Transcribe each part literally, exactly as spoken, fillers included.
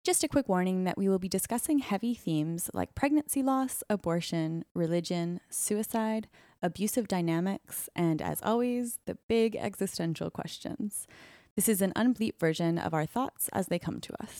Just a quick warning that we will be discussing heavy themes like pregnancy loss, abortion, religion, suicide, abusive dynamics, and as always, the big existential questions. This is an unbleeped version of our thoughts as they come to us.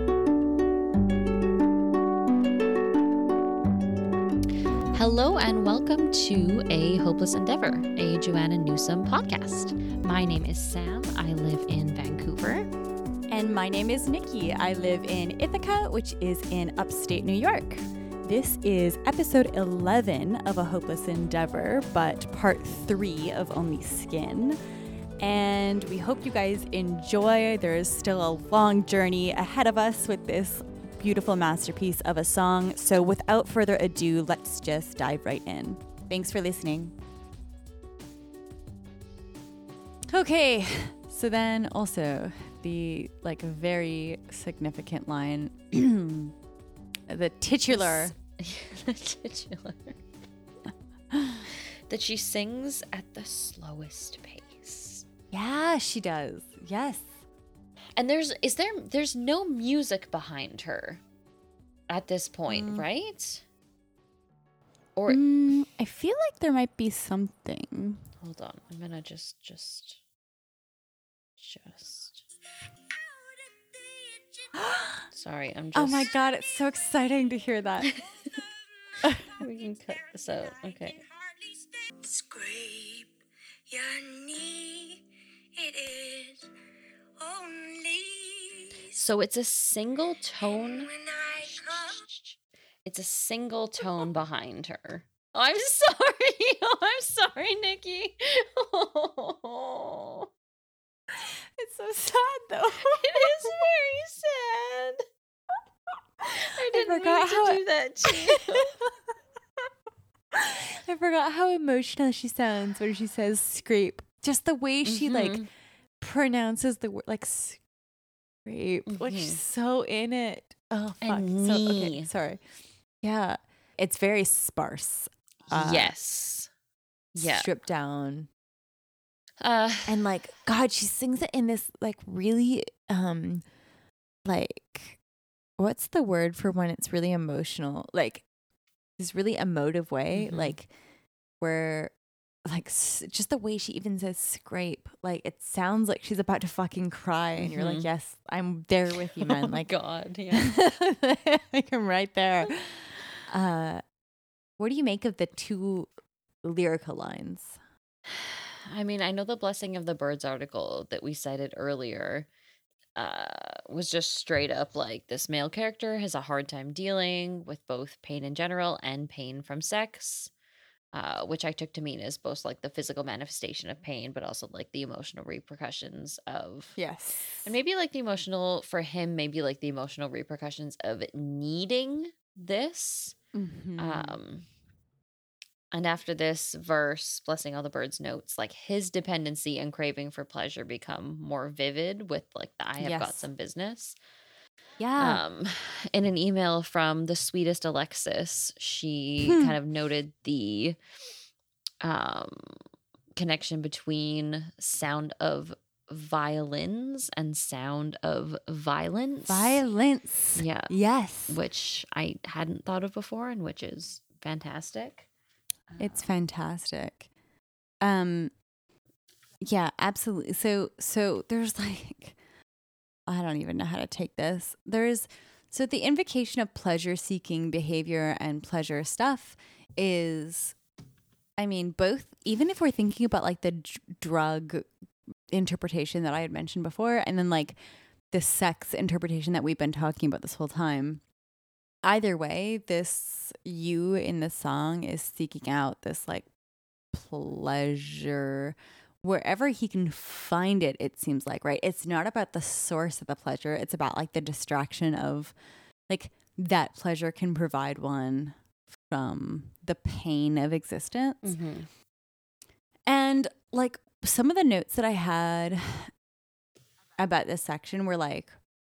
Hello and welcome to A Hopeless Endeavor, a Joanna Newsom podcast. My name is Sam. I live in Vancouver. And my name is Nikki. I live in Ithaca, which is in upstate New York. This is episode eleven of A Hopeless Endeavor, but part three of Only Skin. And we hope you guys enjoy. There is still a long journey ahead of us with this beautiful masterpiece of a song. So without further ado, let's just dive right in. Thanks for listening. Okay, so then also the like very significant line, the titular. the titular. That she sings at the slowest pace. Yeah, she does. Yes. And there's is there there's no music behind her at this point, mm. right? Or mm, I feel like there might be something. Hold on. I'm going to just just just Sorry, I'm just Oh my god, it's so exciting to hear that. We can cut this out. Okay. Scrape your knee. It is only So it's a single tone. It's a single tone behind her. Oh, I'm sorry. Oh, I'm sorry, Nikki. Oh. It's so sad, though. It is very sad. I didn't I mean to how do it... that to you. I forgot how emotional she sounds when she says scrape. Just the way she, mm-hmm. like, pronounces the word, like, scrape. Mm-hmm. Like, she's so in it. Oh, fuck. And so, okay, sorry. Yeah. It's very sparse. Uh, yes. Yeah. Stripped down. Uh, and like, God, she sings it in this like really, um, like, what's the word for when it's really emotional? Like this really emotive way, mm-hmm. like where like s- just the way she even says scrape, like it sounds like she's about to fucking cry. And mm-hmm. you're like, yes, I'm there with you, man. Oh like, God, yeah. like I'm right there. Uh, what do you make of the two lyrical lines? I mean, I know the Blessing of the Birds article that we cited earlier uh, was just straight up like this male character has a hard time dealing with both pain in general and pain from sex, uh, which I took to mean is both like the physical manifestation of pain, but also like the emotional repercussions of. Yes. And maybe like the emotional, for him, maybe like the emotional repercussions of needing this. Mm-hmm. Um, And after this verse, Blessing All the Birds notes, like his dependency and craving for pleasure become more vivid with like the I have yes. got some business. Yeah. Um, in an email from the sweetest Alexis, she hmm. kind of noted the um, connection between sound of violins and sound of violence. Violence. Yeah. Yes. Which I hadn't thought of before and which is fantastic. It's fantastic. Um, yeah, absolutely. So, so there's like, I don't even know how to take this. There's, so the invocation of pleasure-seeking behavior and pleasure stuff is, I mean, both, even if we're thinking about like the d- drug interpretation that I had mentioned before, and then like the sex interpretation that we've been talking about this whole time. Either way, this you in the song is seeking out this like pleasure wherever he can find it, it seems like, right? It's not about the source of the pleasure. It's about like the distraction of like that pleasure can provide one from the pain of existence. Mm-hmm. And like some of the notes that I had about this section were like,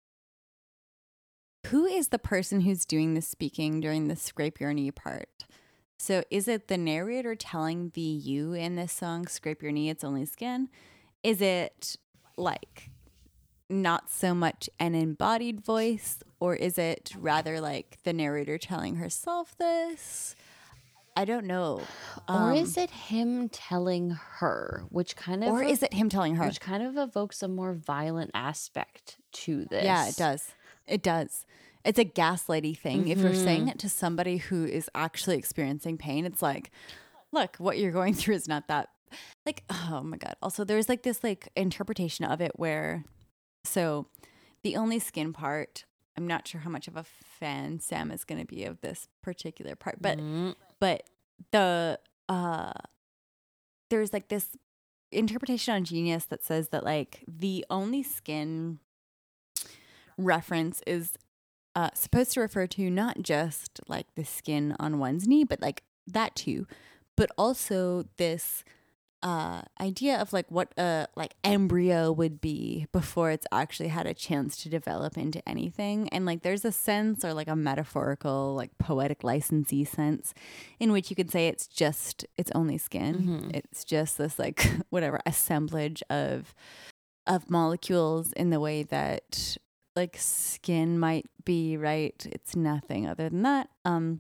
who is the person who's doing the speaking during the scrape your knee part? So is it the narrator telling the you in this song, scrape your knee, it's only skin? Is it like not so much an embodied voice, or is it rather like the narrator telling herself this? I don't know. Or Um, is it him telling her, which kind of or is it him telling her? which kind of evokes a more violent aspect to this? Yeah, it does. It does. It's a gaslighty thing. If you're saying it to somebody who is actually experiencing pain, it's like, look, what you're going through is not that. Like, oh my God. Also, there's like this like interpretation of it where, so the only skin part, I'm not sure how much of a fan Sam is going to be of this particular part, but Mm. but the uh there's like this interpretation on Genius that says that like the only skin reference is uh supposed to refer to not just like the skin on one's knee, but like that too, but also this uh idea of like what a like embryo would be before it's actually had a chance to develop into anything. And like there's a sense, or like a metaphorical like poetic licensee sense, in which you could say it's just it's only skin. Mm-hmm. It's just this like whatever assemblage of of molecules in the way that like skin might be, right? It's nothing other than that. Um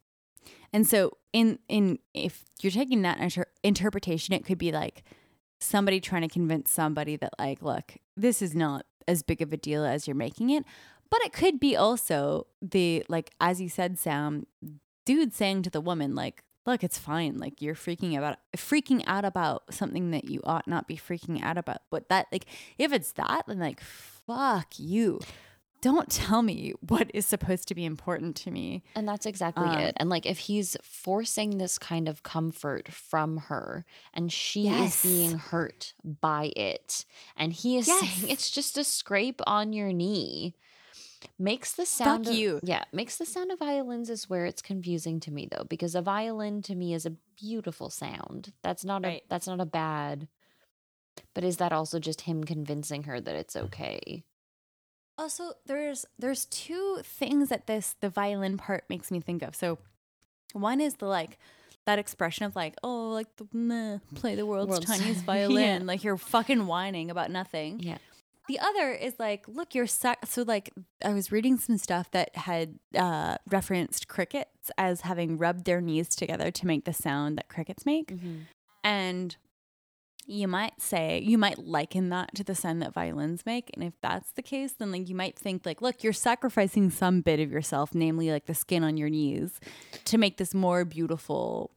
And so in in if you're taking that inter- interpretation, it could be like somebody trying to convince somebody that like, look, this is not as big of a deal as you're making it. But it could be also the, like, as you said, Sam, dude saying to the woman, like, look, it's fine. Like, you're freaking about freaking out about something that you ought not be freaking out about. But that, like, if it's that, then like, fuck you. Don't tell me what is supposed to be important to me. And that's exactly Um, it. And like if he's forcing this kind of comfort from her and she Yes. is being hurt by it, and he is Yes. saying it's just a scrape on your knee, makes the sound Fuck of, you. yeah, makes the sound of violins is where it's confusing to me though, because a violin to me is a beautiful sound. That's not Right. a that's not a bad, but is that also just him convincing her that it's okay? Also, there's there's two things that this the violin part makes me think of. So, one is the like that expression of like, oh, like the meh, play the world's, World's- tiniest violin, Yeah. like you're fucking whining about nothing. Yeah. The other is like, look, you're sac- so like I was reading some stuff that had uh, referenced crickets as having rubbed their knees together to make the sound that crickets make, Mm-hmm. and you might say, you might liken that to the sound that violins make. And if that's the case, then like you might think like, look, you're sacrificing some bit of yourself, namely like the skin on your knees, to make this more beautiful,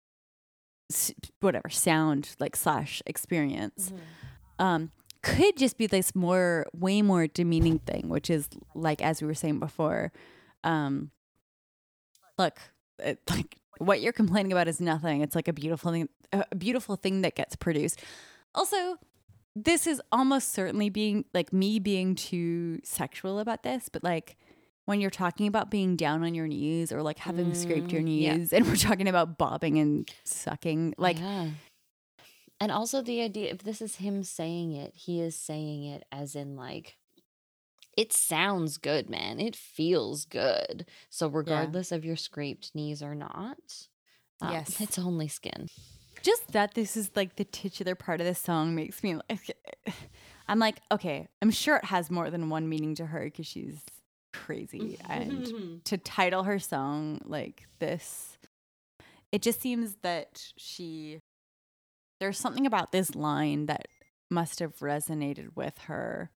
s- whatever, sound like slash experience. Um, could just be this more, way more demeaning thing, which is like, as we were saying before, um, look, it, like what you're complaining about is nothing. It's like a beautiful thing, a beautiful thing that gets produced. Also, this is almost certainly being like me being too sexual about this, but like when you're talking about being down on your knees or like having scraped your Mm, yeah. knees, and we're talking about bobbing and sucking, like yeah. And also the idea, if this is him saying it, he is saying it as in like, it sounds good, man. It feels good. So regardless of your scraped knees or not, um, Yes. it's only skin. just that this is like the titular part of the song makes me like, I'm like, okay, I'm sure it has more than one meaning to her because she's crazy. And to title her song like this, it just seems that she, there's something about this line that must have resonated with her.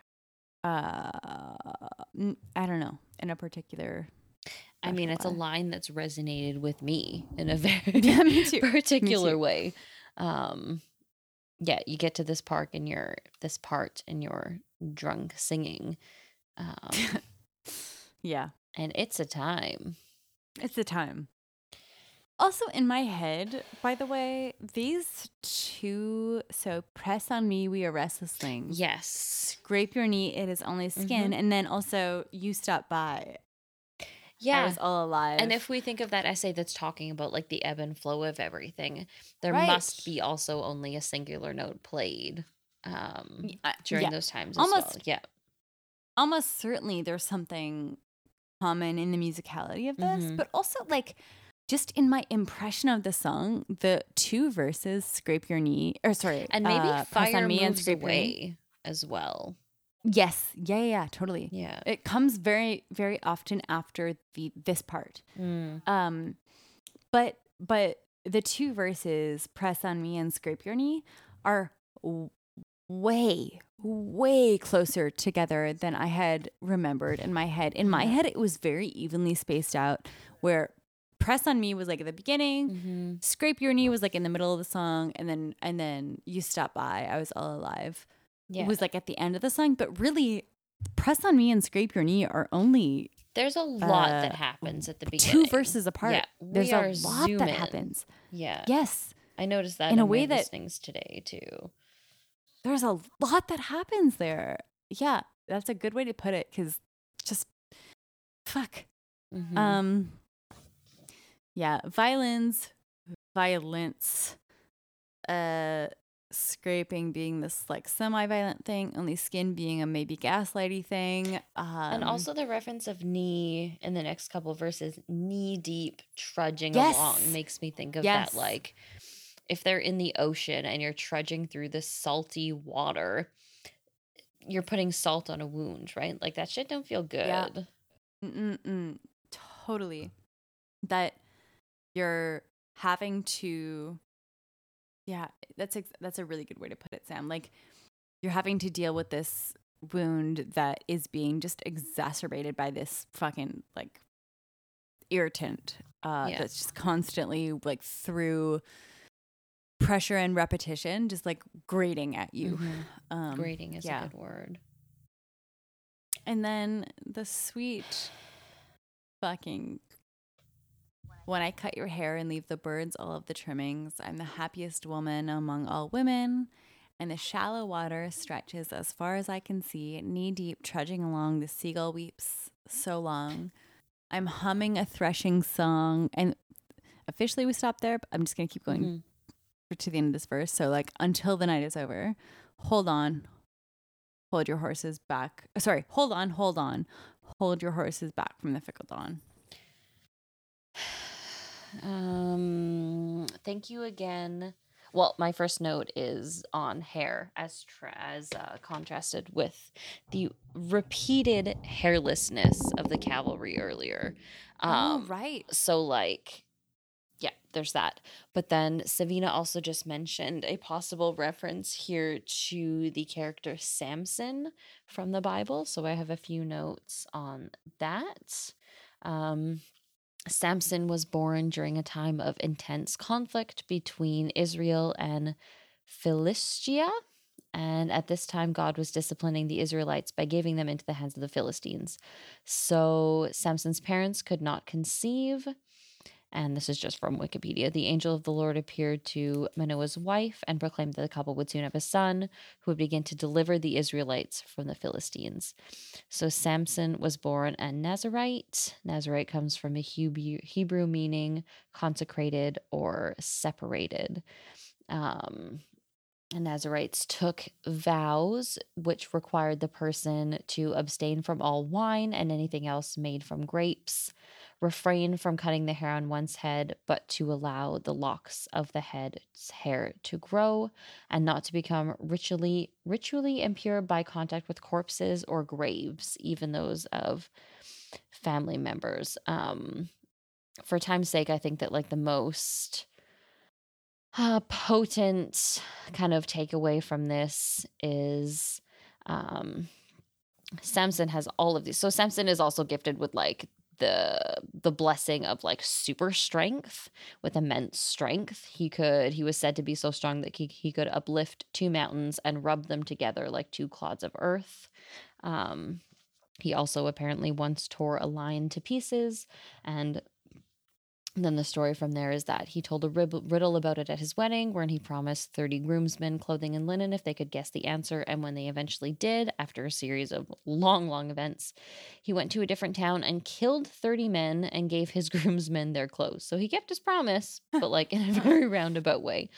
Uh, n- I don't know, in a particular. I mean, special it's a way. line that's resonated with me in a very Yeah, me too. Me particular too. way. Um, yeah, you get to this part in your this part in your drunk singing, um, Yeah. and it's a time. It's the time. Also, in my head, by the way, these two, so press on me, we are restless things. Yes. Scrape your knee, it is only skin. Mhm. And then also, you stop by. I Yeah. was all alive. And if we think of that essay that's talking about like the ebb and flow of everything, there Right. must be also only a singular note played um, Y- uh, during yeah. those times as Almost- well. Yeah. almost certainly there's something common in the musicality of this, Mhm. but also like just in my impression of the song, the two verses, scrape your knee, or sorry, And maybe uh, press fire on me and moves scrape your knee. away as well. Yes. Yeah, yeah, yeah, totally. Yeah. It comes very, very often after the this part. Mm. Um, but but the two verses, press on me and scrape your knee, are w- way, way closer together than I had remembered in my head. In my Yeah. head, it was very evenly spaced out, where press on me was like at the beginning, Mm-hmm. scrape your knee was like in the middle of the song, and then and then you stop by, I was all alive. Yeah. It was like at the end of the song, but really, press on me and scrape your knee are only There's a lot uh, that happens at the two beginning. verses apart. Yeah, There's we a are lot that zooming. happens. Yeah. Yes, I noticed that in in, a way my that- listenings today too. there's a lot that happens there. Yeah, that's a good way to put it, because just fuck. Mhm. Um, yeah, violins, violence, uh, scraping being this like semi-violent thing, only skin being a maybe gaslighty thing. Um, and also the reference of knee in the next couple of verses, knee deep trudging Yes. along, makes me think of Yes. that, like if they're in the ocean and you're trudging through the salty water, you're putting salt on a wound, right? Like that shit don't feel good. Yeah. Mm-mm-mm. Totally. That you're having to, yeah, that's ex- that's a really good way to put it, Sam. Like you're having to deal with this wound that is being just exacerbated by this fucking like irritant uh, Yeah. that's just constantly like through pressure and repetition, just like grating at you. Mhm. Um, Grating is yeah. a good word. And then the sweet fucking, when I cut your hair and leave the birds all of the trimmings, I'm the happiest woman among all women. And the shallow water stretches as far as I can see, knee deep, trudging along. The seagull weeps so long. I'm humming a threshing song. And officially we stop there, but I'm just going to keep going Mhm. to the end of this verse. So like, until the night is over, hold on, hold your horses back. Sorry, hold on, hold on. Hold your horses back from the fickle dawn. Um, thank you again. Well, my first note is on hair, as tra- as uh, contrasted with the repeated hairlessness of the cavalry earlier. Um, oh, right. So, like, yeah, there's that. But then Savina also just mentioned a possible reference here to the character Samson from the Bible. So I have a few notes on that. Um, Samson was born during a time of intense conflict between Israel and Philistia. And at this time, God was disciplining the Israelites by giving them into the hands of the Philistines. So Samson's parents could not conceive. And this is just from Wikipedia. The angel of the Lord appeared to Manoah's wife and proclaimed that the couple would soon have a son who would begin to deliver the Israelites from the Philistines. So Samson was born a Nazarite. Nazarite comes from a Hebrew, Hebrew meaning consecrated or separated. Um, and Nazarites took vows which required the person to abstain from all wine and anything else made from grapes, refrain from cutting the hair on one's head, but to allow the locks of the head's hair to grow, and not to become ritually ritually impure by contact with corpses or graves, even those of family members. Um, for time's sake, I think that like the most uh, potent kind of takeaway from this is um, Samson has all of these. So Samson is also gifted with like the the blessing of like super strength, with immense strength. He could he was said to be so strong that he, he could uplift two mountains and rub them together like two clods of earth. Um, he also apparently once tore a lion to pieces, and then the story from there is that he told a rib- riddle about it at his wedding, wherein he promised thirty groomsmen clothing and linen if they could guess the answer. And when they eventually did, after a series of long, long events, he went to a different town and killed thirty men and gave his groomsmen their clothes. So he kept his promise, but like in a very roundabout way.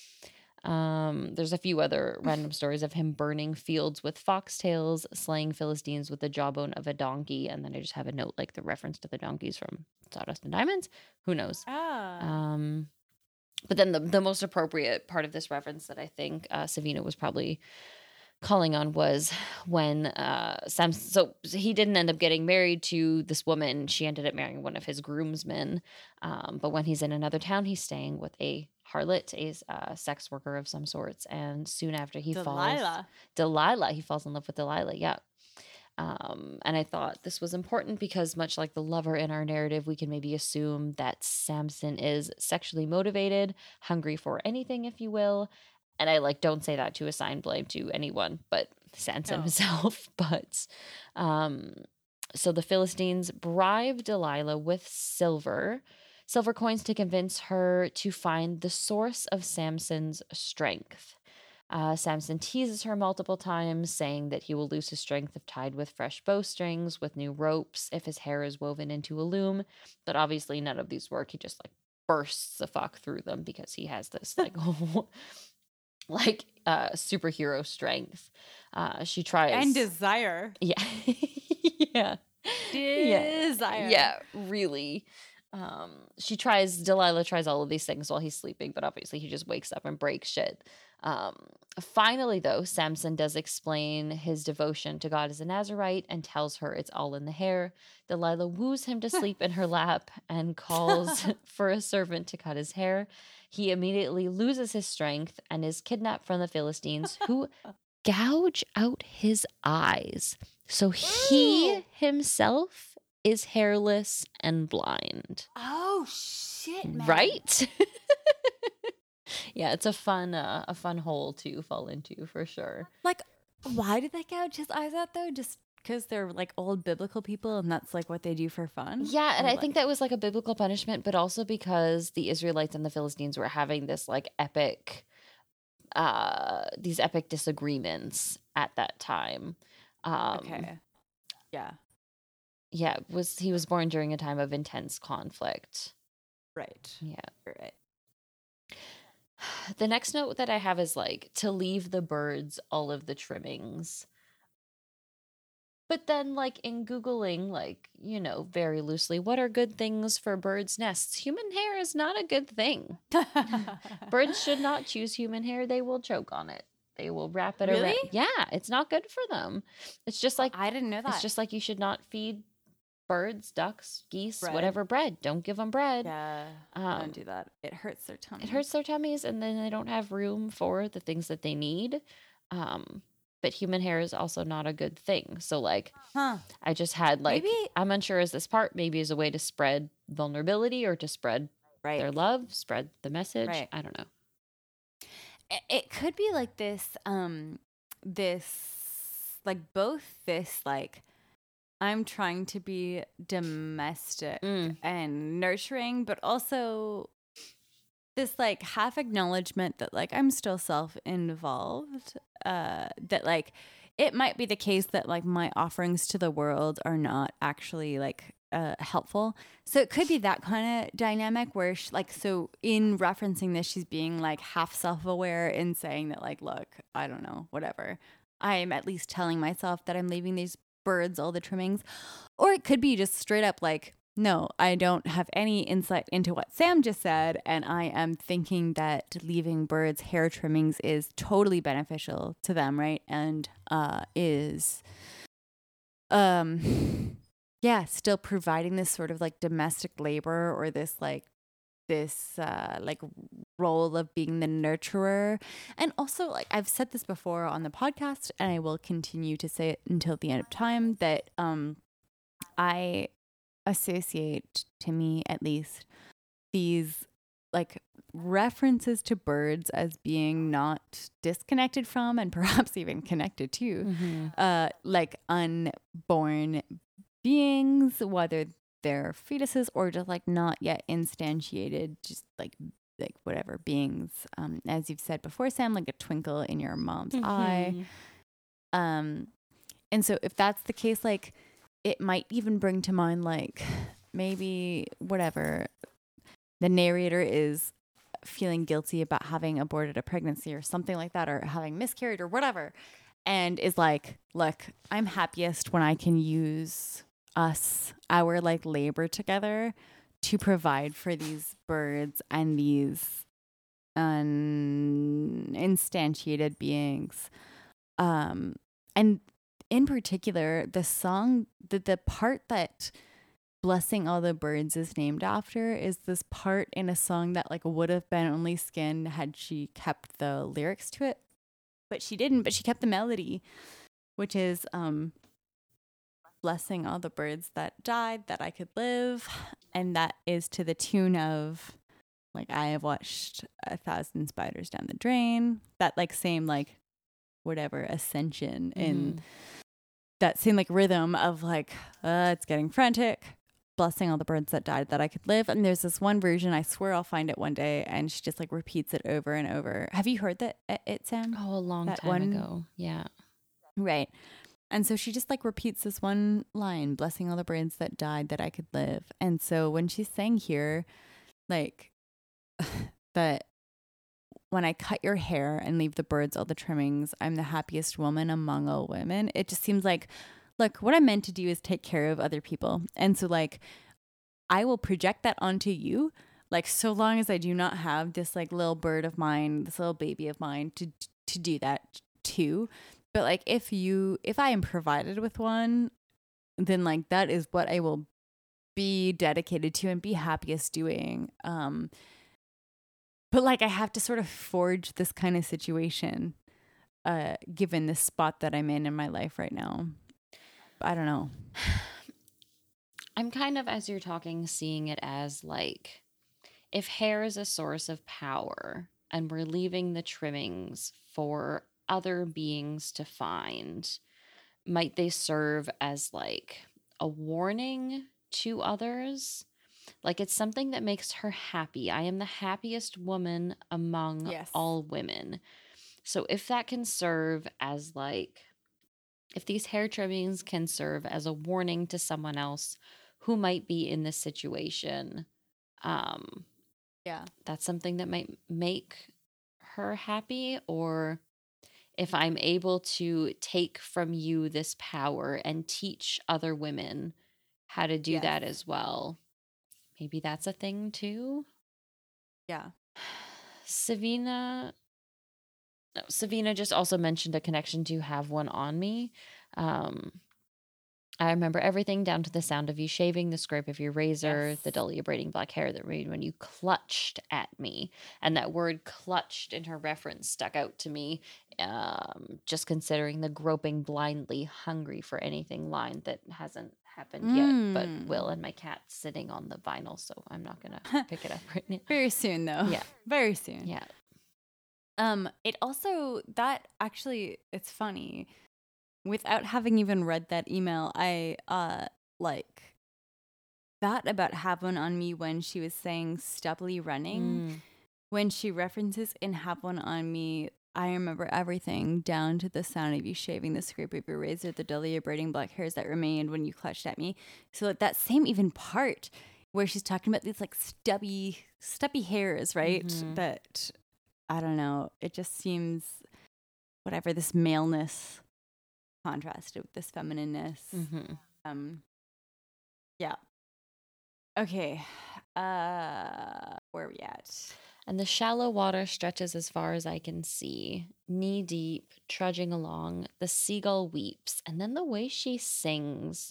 Um, there's a few other random stories of him burning fields with foxtails, slaying Philistines with the jawbone of a donkey, and then I just have a note like the reference to the donkeys from Sawdust and Diamonds. Who knows? Ah. Um, but then the the most appropriate part of this reference that I think uh, Savina was probably calling on was when uh, Samson. So he didn't end up getting married to this woman. She ended up marrying one of his groomsmen. Um, but when he's in another town, he's staying with a harlot, a uh, sex worker of some sorts. And soon after he falls, Delilah. Delilah, he falls in love with Delilah. Yeah. Um, and I thought this was important because, much like the lover in our narrative, we can maybe assume that Samson is sexually motivated, hungry for anything, if you will. And I like don't say that to assign blame to anyone but Samson No. himself. But um, so the Philistines bribe Delilah with silver, silver coins to convince her to find the source of Samson's strength. Uh, Samson teases her multiple times, saying that he will lose his strength if tied with fresh bowstrings, with new ropes, if his hair is woven into a loom. But obviously none of these work. He just like bursts the fuck through them because he has this like like uh, superhero strength. Uh, she tries And desire. yeah, yeah, Desire. yeah, really. Um, she tries, Delilah tries all of these things while he's sleeping, but obviously he just wakes up and breaks shit. Um, finally, though, Samson does explain his devotion to God as a Nazarite and tells her it's all in the hair. Delilah woos him to sleep in her lap and calls for a servant to cut his hair. He immediately loses his strength and is kidnapped from the Philistines, who gouge out his eyes. So he Ooh. himself is hairless and blind. Oh shit, man. Right? Yeah, it's a fun uh, a fun hole to fall into for sure. Like, why did they gouge his eyes out though? Just because they're like old biblical people and that's like what they do for fun? Yeah, and Or, I like- think that was like a biblical punishment, but also because the Israelites and the Philistines were having this like epic uh these epic disagreements at that time. Um Okay. Yeah. Yeah, was he was born during a time of intense conflict. Right. Yeah. You're right. The next note that I have is like to leave the birds all of the trimmings. But then, like, in Googling, like, you know, very loosely, what are good things for birds' nests? Human hair is not a good thing. Birds should not choose human hair. They will choke on it. They will wrap it around. Really? Yeah, it's not good for them. It's just like, I didn't know that. it's just like you should not feed birds, ducks, geese, Bread. whatever bread. Don't give them bread. Yeah. Um, don't do that. It hurts their tummy. It hurts their tummies, and then they don't have room for the things that they need. Um, but human hair is also not a good thing. So, like, Huh. I just had, like, Maybe- I'm unsure is this part maybe as a way to spread vulnerability or to spread Right. their love, spread the message. Right. I don't know. It, it could be like this, um, this, like both this, like, I'm trying to be domestic Mm. and nurturing, but also this like half acknowledgement that like I'm still self-involved, uh, that like it might be the case that like my offerings to the world are not actually like uh, helpful. So it could be that kind of dynamic where she, like, so in referencing this, she's being like half self-aware and saying that like, look, I don't know, whatever. I'm at least telling myself that I'm leaving these birds all the trimmings. Or it could be just straight up like, no, I don't have any insight into what Sam just said, and I am thinking that leaving birds hair trimmings is totally beneficial to them, right? And uh is um yeah, still providing this sort of like domestic labor or this like this uh like role of being the nurturer. And also, like, I've said this before on the podcast and I will continue to say it until the end of time, that um I associate, to me at least, these like references to birds as being not disconnected from and perhaps even connected to Mm-hmm. uh like unborn beings, whether they're fetuses or just like not yet instantiated, just like like whatever beings, um as you've said before, Sam, like a twinkle in your mom's eye. Um and so if that's the case, like it might even bring to mind like maybe whatever, the narrator is feeling guilty about having aborted a pregnancy or something like that, or having miscarried or whatever, and is like, look, I'm happiest when I can use us, our like labor together to provide for these birds and these uninstantiated beings Um, and in particular, the song, the, the part that Blessing All the Birds is named after is this part in a song that like would have been Only Skin had she kept the lyrics to it. But she didn't, but she kept the melody, which is um, blessing all the birds that died that I could live. And that is to the tune of like, I have watched a thousand spiders down the drain. That like same like whatever ascension mm-hmm. in that same like rhythm of like, uh, it's getting frantic. Blessing all the birds that died that I could live. And there's this one version, I swear I'll find it one day, and she just like repeats it over and over. Have you heard that it, Sam? Oh, a long that time one? ago. Yeah. Right. And so she just like repeats this one line, blessing all the birds that died that I could live. And so when she's saying here, like that when I cut your hair and leave the birds all the trimmings, I'm the happiest woman among all women. It just seems like, look, what I'm meant to do is take care of other people. And so like, I will project that onto you. Like, so long as I do not have this like little bird of mine, this little baby of mine to, to do that too. But like, if you, if I am provided with one, then like, that is what I will be dedicated to and be happiest doing. Um, but like, I have to sort of forge this kind of situation, uh, given the spot that I'm in in my life right now. I don't know. I'm kind of, as you're talking, seeing it as like, if hair is a source of power and we're leaving the trimmings for other beings to find, might they serve as like a warning to others? Like it's something that makes her happy. I am the happiest woman among yes. all women. So if that can serve as like, if these hair trimmings can serve as a warning to someone else who might be in this situation, um, yeah, that's something that might make her happy. Or if I'm able to take from you this power and teach other women how to do yes. that as well, maybe that's a thing too. Yeah. Savina... No, Savina just also mentioned a connection to Have One on Me. Um, I remember everything down to the sound of you shaving, the scrape of your razor, yes. the dully braiding black hair that made when you clutched at me. And that word clutched in her reference stuck out to me, um, just considering the groping blindly hungry for anything line that hasn't happened mm. yet, but will. And my cat's sitting on the vinyl, so I'm not going to pick it up right now. Very soon, though. Yeah. Very soon. Yeah. Um, it also, that actually, it's funny. Without having even read that email, I, uh, like, thought about Have One on Me when she was saying stubbly running. Mm. When she references in Have One on Me, I remember everything down to the sound of you shaving, the scrape of your razor, the dully braiding black hairs that remained when you clutched at me. So like, that same even part where she's talking about these like stubby, stubby hairs, right? Mm-hmm. That... I don't know. It just seems whatever, this maleness contrasted with this feminineness. Mm-hmm. Um, yeah. Okay. Uh, where are we at? And the shallow water stretches as far as I can see, knee deep, trudging along. The seagull weeps. And then the way she sings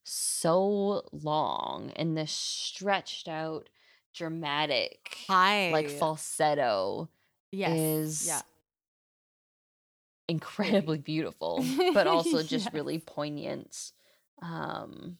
so long in this stretched out, dramatic, High. like falsetto. Yes. Is yeah. incredibly beautiful, but also just yes. really poignant. Um,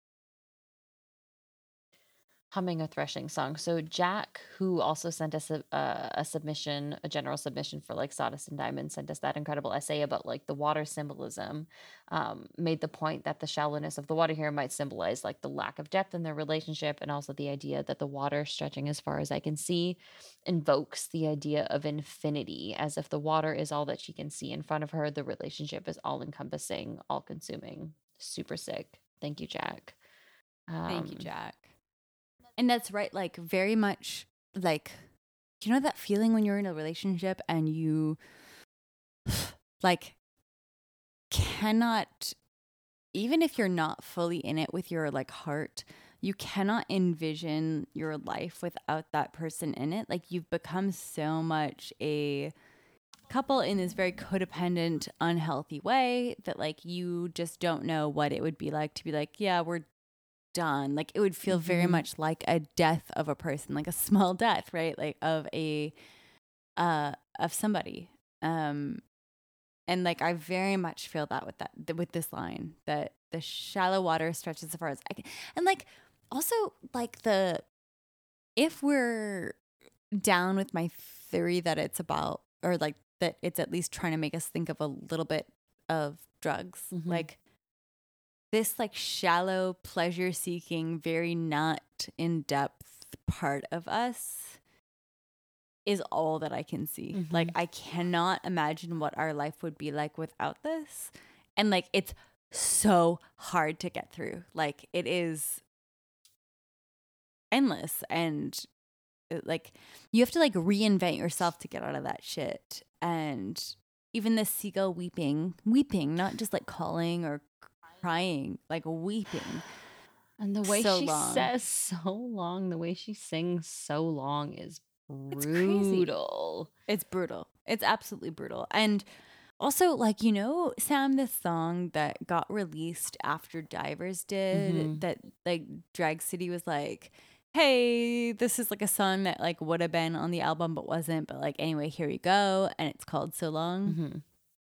humming a threshing song. So Jack, who also sent us a, a, a submission, a general submission for like Sawdust and Diamond, sent us that incredible essay about like the water symbolism, um, made the point that the shallowness of the water here might symbolize like the lack of depth in their relationship, and also the idea that the water stretching as far as I can see invokes the idea of infinity, as if the water is all that she can see in front of her. The relationship is all encompassing, all consuming. Super sick. Thank you, Jack. Um, Thank you, Jack. And that's right, like very much like, you know that feeling when you're in a relationship and you like cannot, even if you're not fully in it with your like heart, you cannot envision your life without that person in it. Like you've become so much a couple in this very codependent, unhealthy way that like you just don't know what it would be like to be like, yeah, we're done. Like it would feel very Mhm. much like a death of a person, like a small death, right? Like of a uh of somebody. Um and like I very much feel that with that with this line, that the shallow water stretches as far as I can. And like also like the if we're down with my theory that it's about, or like that it's at least trying to make us think of a little bit of drugs, Mhm. like this like shallow pleasure seeking, very not in depth part of us is all that I can see. Mhm. Like I cannot imagine what our life would be like without this. And like it's so hard to get through. Like it is endless, and it, like you have to like reinvent yourself to get out of that shit. And even the seagull weeping, weeping, not just like calling or crying, like weeping. And the way So she long. says so long, the way she sings so long is It's crazy. brutal. It's brutal. It's absolutely brutal. And also, like, you know, Sam, this song that got released after Divers did, Mhm. that like Drag City was like, hey, this is like a song that like would have been on the album but wasn't. But like, anyway, here we go. And it's called So Long. Mhm.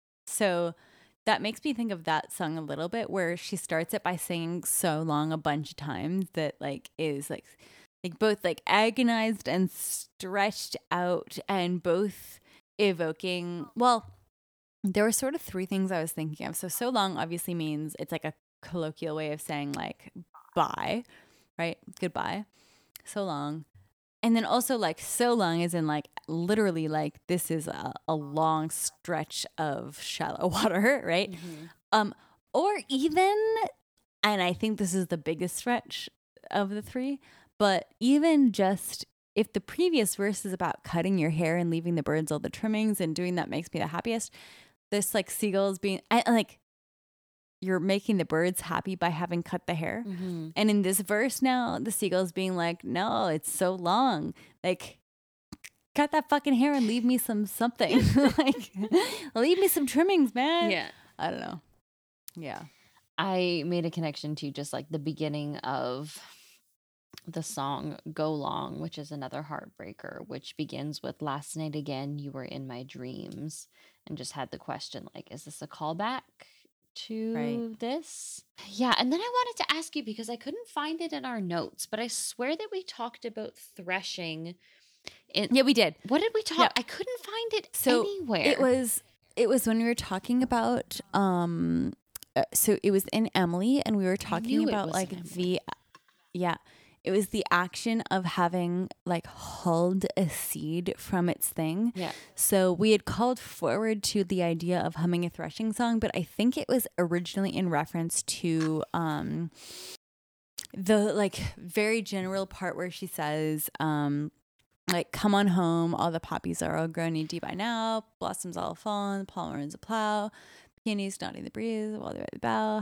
So that makes me think of that song a little bit, where she starts it by singing so long a bunch of times that like is like like both like agonized and stretched out, and both evoking, well, there were sort of three things I was thinking of. So so long obviously means it's like a colloquial way of saying like bye, right? Goodbye. So long. And then also like so long as in like literally like this is a, a long stretch of shallow water, right? Mhm. Um, or even, and I think this is the biggest stretch of the three, but even just if the previous verse is about cutting your hair and leaving the birds all the trimmings and doing that makes me the happiest, this like seagulls being, I, like you're making the birds happy by having cut the hair. Mhm. And in this verse now, the seagulls being like, no, it's so long. Like, cut that fucking hair and leave me some something. Like, leave me some trimmings, man. Yeah. I don't know. Yeah. I made a connection to just like the beginning of the song Go Long, which is another heartbreaker, which begins with last night again, you were in my dreams, and just had the question like, is this a callback to Right. this? Yeah. And then I wanted to ask you, because I couldn't find it in our notes, but I swear that we talked about threshing. In, Yeah, we did. what did we talk? Yeah. I couldn't find it So anywhere. it was it was when we were talking about um uh, so it was in Emily, and we were talking knew it about was like in Emily. the yeah, it was the action of having like hulled a seed from its thing. Yeah. So we had called forward to the idea of humming a threshing song, but I think it was originally in reference to um the like very general part where she says um like, come on home, all the poppies are all grown knee deep by now, blossoms all fallen, palm runs a plow, peonies nodding the breeze, while they're at the bow,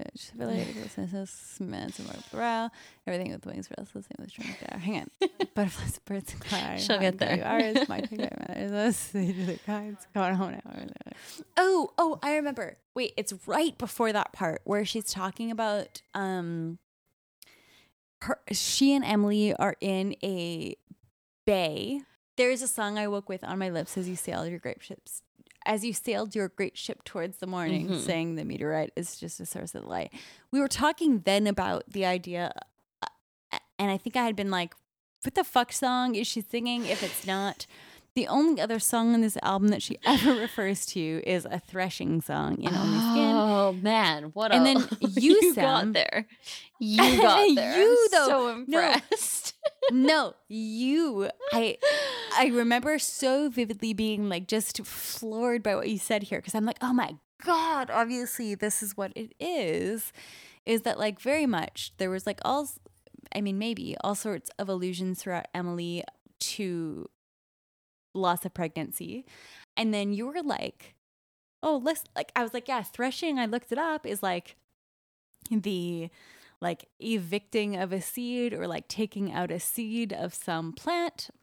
everything with wings restless, and with strings there. Hang on. Butterflies, birds, and cry. She'll get there. Ours, my favorite matters. Come on home now. Oh, oh, I remember. Wait, it's right before that part where she's talking about um her she and Emily are in a bay. There is a song I woke with on my lips as you sailed your great ships, as you sailed your great ship towards the morning, Mhm. saying the meteorite is just a source of light. We were talking then about the idea, uh, and I think I had been like, "What the fuck song is she singing? If it's not." The only other song on this album that she ever refers to is a threshing song in Only Skin. Oh man, what And a then you, you Sam- got there. You got there. You, I'm though. so No. impressed. No, you. I I remember so vividly being like just floored by what you said here, because I'm like, oh my God, obviously this is what it is. Is that like very much there was like all, I mean, maybe all sorts of allusions throughout Emily to loss of pregnancy. And then you were like, oh, let's like, I was like, yeah, threshing, I looked it up, is like the like evicting of a seed, or like taking out a seed of some plant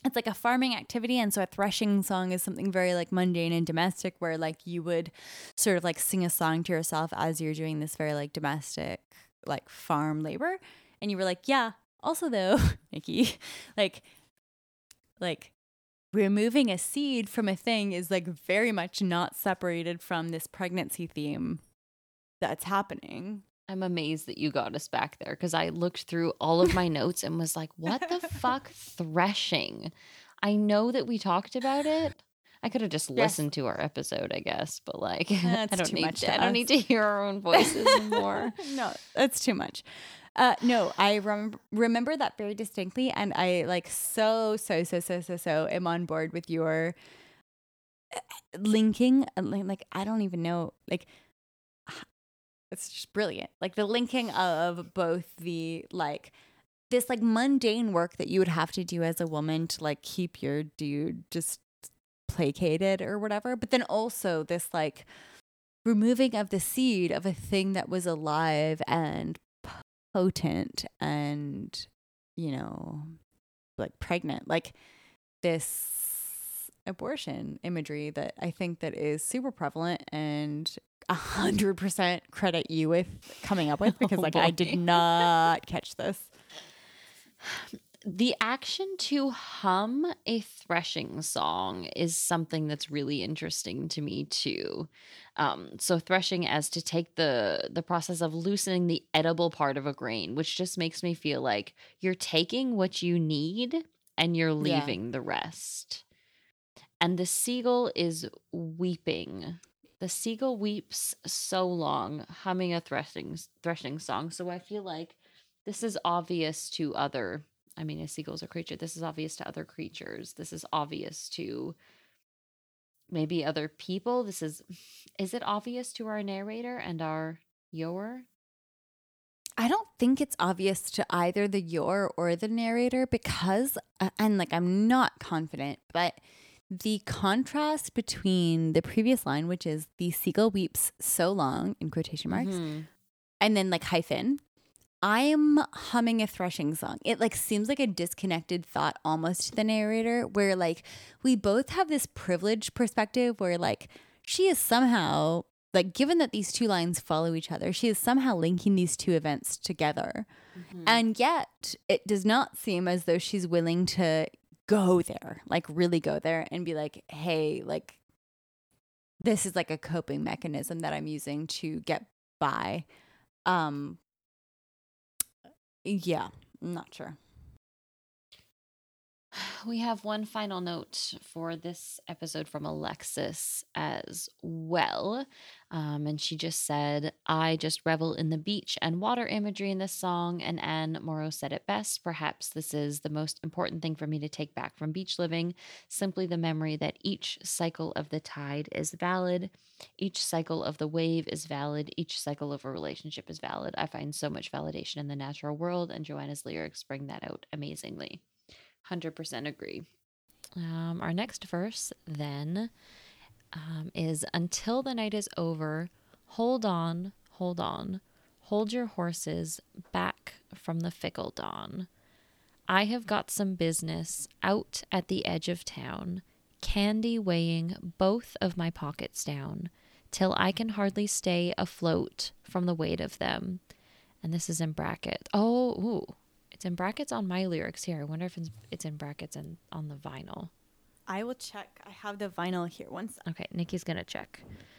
it's like a farming activity. And so a threshing song is something very like mundane and domestic, where like you would sort of like sing a song to yourself as you're doing this very like domestic, like farm labor. And you were like, yeah, also though, Nikki, like, like removing a seed from a thing is like very much not separated from this pregnancy theme that's happening. I'm amazed that you got us back there, because I looked through all of my notes and was like, what the fuck, threshing? I know that we talked about it. I could have just Yes. listened to our episode, I guess, but like, That's I don't too need much to, to I don't us. need to hear our own voices anymore. No, that's too much. Uh, no, I rem- remember that very distinctly, and I like so so so so so so am on board with your uh, linking. uh, Like, like I don't even know, like it's just brilliant. Like the linking of both the like this like mundane work that you would have to do as a woman to like keep your dude just placated or whatever, but then also this like removing of the seed of a thing that was alive and potent and, you know, like pregnant, like this abortion imagery that I think that is super prevalent and a hundred percent credit you with coming up with, because Oh, like I boy. did not catch this. The action to hum a threshing song is something that's really interesting to me too. Um, so threshing as to take the the process of loosening the edible part of a grain, which just makes me feel like you're taking what you need and you're Yeah. leaving the rest. And the seagull is weeping. The seagull weeps so long, humming a threshing threshing song. So I feel like this is obvious to other. I mean, a seagull's a creature. This is obvious to other creatures. This is obvious to maybe other people. This is, is it obvious to our narrator and our Yor? I don't think it's obvious to either the Yor or the narrator, because, uh, and like I'm not confident, but the contrast between the previous line, which is the seagull weeps so long in quotation marks, Mhm. and then like hyphen, I'm humming a threshing song. It like seems like a disconnected thought almost to the narrator, where like we both have this privileged perspective where like she is somehow like, given that these two lines follow each other, she is somehow linking these two events together. Mhm. And yet it does not seem as though she's willing to go there, like really go there and be like, hey, like this is like a coping mechanism that I'm using to get by. Um, yeah, I'm not sure. We have one final note for this episode from Alexis as well. Um, and she just said, I just revel in the beach and water imagery in this song. And Anne Morrow said it best. Perhaps this is the most important thing for me to take back from beach living. Simply the memory that each cycle of the tide is valid. Each cycle of the wave is valid. Each cycle of a relationship is valid. I find so much validation in the natural world, and Joanna's lyrics bring that out amazingly. one hundred percent agree. Um, our next verse then um, is, until the night is over, hold on, hold on, hold your horses back from the fickle dawn. I have got some business out at the edge of town, candy weighing both of my pockets down, till I can hardly stay afloat from the weight of them. And this is in bracket. Oh, ooh. It's in brackets on my lyrics here. I wonder if it's, it's in brackets and on the vinyl. I will check. I have the vinyl here. One sec. Okay, Nikki's going to check.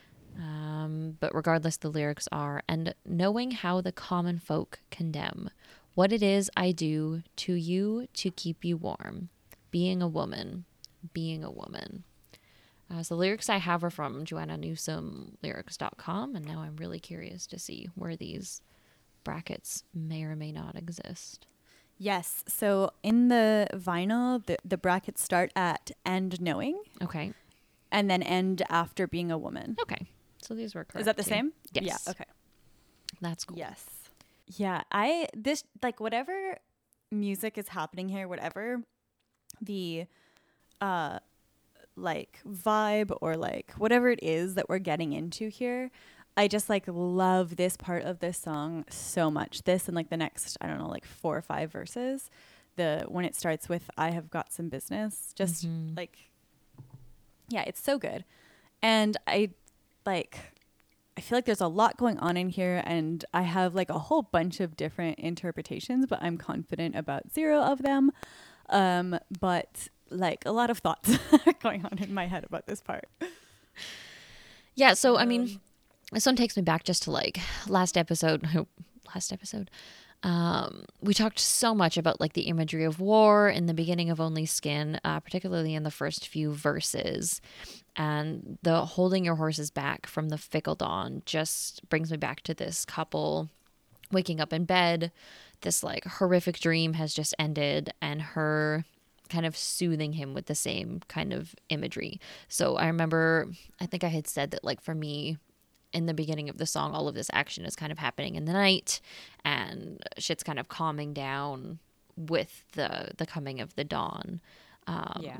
Um, but regardless, the lyrics are, and knowing how the common folk condemn what it is I do to you to keep you warm. Being a woman. Being a woman. Uh, so the lyrics I have are from Joanna Newsom lyrics dot com, and now I'm really curious to see where these brackets may or may not exist. Yes. So in the vinyl, the, the brackets start at and knowing, Okay. and then end after being a woman. Okay. So these were correct. Is that the too. same? Yes. Yeah. Okay. That's cool. Yes. Yeah. I, this, like, whatever music is happening here, whatever the, uh, like vibe or like whatever it is that we're getting into here, I just like love this part of this song so much. This and like the next, I don't know, like four or five verses. the when it starts with I have got some business, just Mhm. like, yeah, it's so good. And I like I feel like there's a lot going on in here, and I have like a whole bunch of different interpretations, but I'm confident about zero of them. Um, but like a lot of thoughts are going on in my head about this part. Yeah, so I mean, Um, this one takes me back just to like last episode. Last episode, um, we talked so much about like the imagery of war in the beginning of Only Skin, uh, particularly in the first few verses, and the holding your horses back from the fickle dawn just brings me back to this couple waking up in bed. This like horrific dream has just ended, and her kind of soothing him with the same kind of imagery. So I remember, I think I had said that like for me, in the beginning of the song, all of this action is kind of happening in the night, and shit's kind of calming down with the the coming of the dawn. Um, Yeah.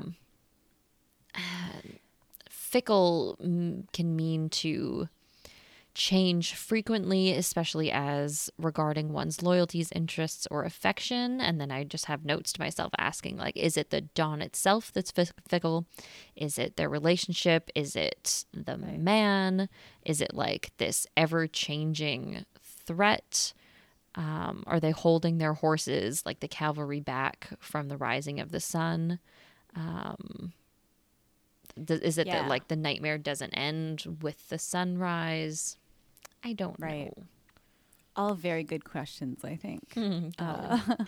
Fickle mm, can mean to change frequently, especially as regarding one's loyalties, interests, or affection. And then I just have notes to myself asking, like, is it the dawn itself that's fi- fickle? Is it their relationship? Is it the Right. man? Is it like this ever-changing threat? Um, are they holding their horses like the cavalry back from the rising of the sun? Um, th- is it Yeah. that like the nightmare doesn't end with the sunrise? I don't Right. know. All very good questions, I think. Golly. Uh,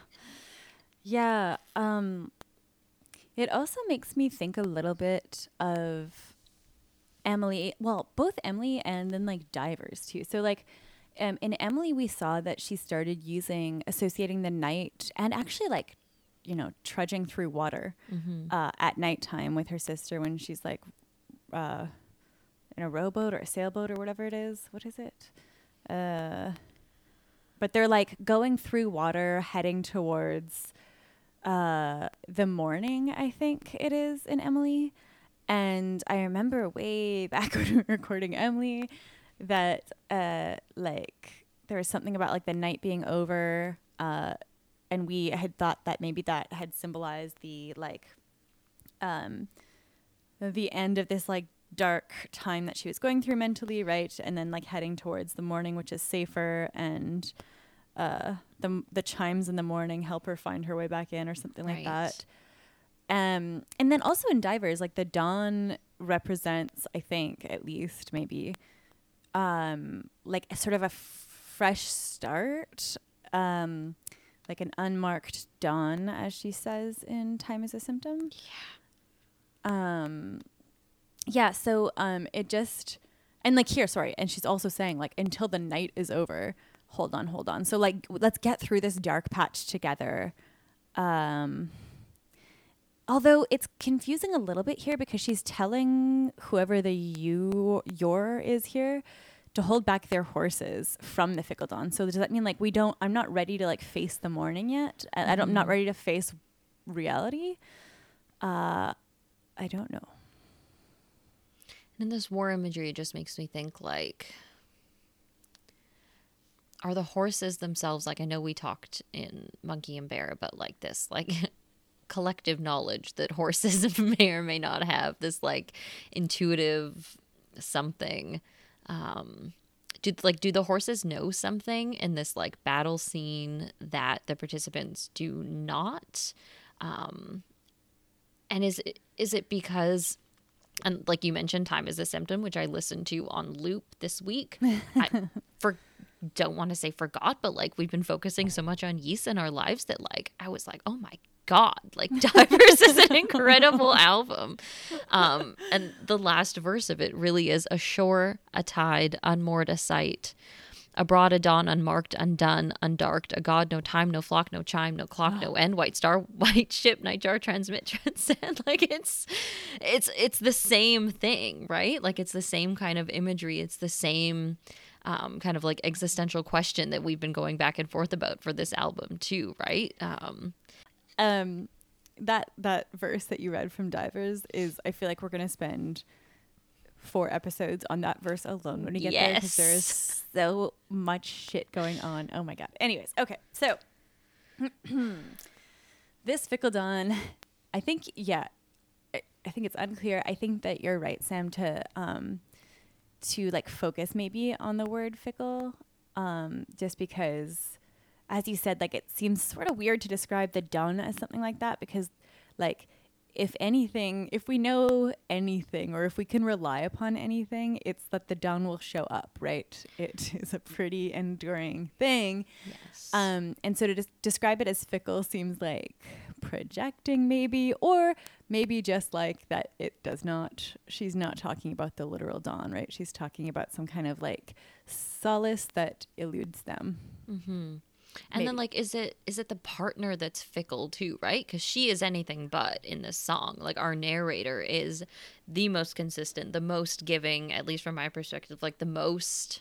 yeah. Um, it also makes me think a little bit of Emily. Well, both Emily and then like Divers too. So like um, in Emily, we saw that she started using associating the night and actually like, you know, trudging through water Mhm. uh, at nighttime with her sister when she's like uh, in a rowboat or a sailboat or whatever it is. What is it? Uh, but they're like going through water, heading towards uh, the morning, I think it is in Emily. And I remember way back when we were recording Emily that uh, like there was something about like the night being over. Uh, and we had thought that maybe that had symbolized the like um, the end of this like dark time that she was going through mentally, right? And then like heading towards the morning, which is safer, and uh, the the chimes in the morning help her find her way back in, or something like Right. that. Um, and then also in Divers, like the dawn represents, I think, at least maybe, um, like a sort of a f- fresh start, um, like an unmarked dawn, as she says in Time is a Symptom. Yeah. Um, yeah. So um, it just and like here, sorry, and she's also saying like until the night is over, hold on, hold on. So like let's get through this dark patch together. Um. Although it's confusing a little bit here because she's telling whoever the you your is here to hold back their horses from the fickle dawn. So does that mean like we don't? I'm not ready to like face the morning yet. I, I don't. I'm not Mhm. ready to face reality. Uh, I don't know. And in this war imagery, it just makes me think like, are the horses themselves, like I know we talked in Monkey and Bear about like this, like collective knowledge that horses may or may not have, this like intuitive something. Um, do like do the horses know something in this like battle scene that the participants do not? Um, and is it, is it because, and like you mentioned, Time is a Symptom, which I listened to on loop this week. I for don't want to say forgot, but like we've been focusing so much on Yeast in our lives that like I was like, oh my God, like Divers is an incredible album. Um, and the last verse of it really is a shore, a tide, unmoored, a sight. Abroad a dawn, unmarked, undone, undarked, a god, no time, no flock, no chime, no clock, no end, white star, white ship, night jar, transmit, transcend. Like it's it's it's the same thing, right? Like it's the same kind of imagery. It's the same um, kind of like existential question that we've been going back and forth about for this album too, right? Um, Um, that that verse that you read from Divers is, I feel like we're gonna spend four episodes on that verse alone when we get there because there is Yes. so much shit going on. Oh my God. Anyways, okay, so this fickle dawn, I think, yeah, I, I think it's unclear. I think that you're right, Sam, to um, to like focus maybe on the word fickle, um, just because, as you said, like it seems sort of weird to describe the dawn as something like that because, like, if anything, if we know anything or if we can rely upon anything, it's that the dawn will show up, right? It is a pretty enduring thing. Yes. Um, and so to des- describe it as fickle seems like projecting maybe, or maybe just like that it does not, she's not talking about the literal dawn, right? She's talking about some kind of like solace that eludes them. Mm-hmm. And Maybe. then, like, is it is it the partner that's fickle too, right? Because she is anything but in this song. Like, our narrator is the most consistent, the most giving, at least from my perspective, like the most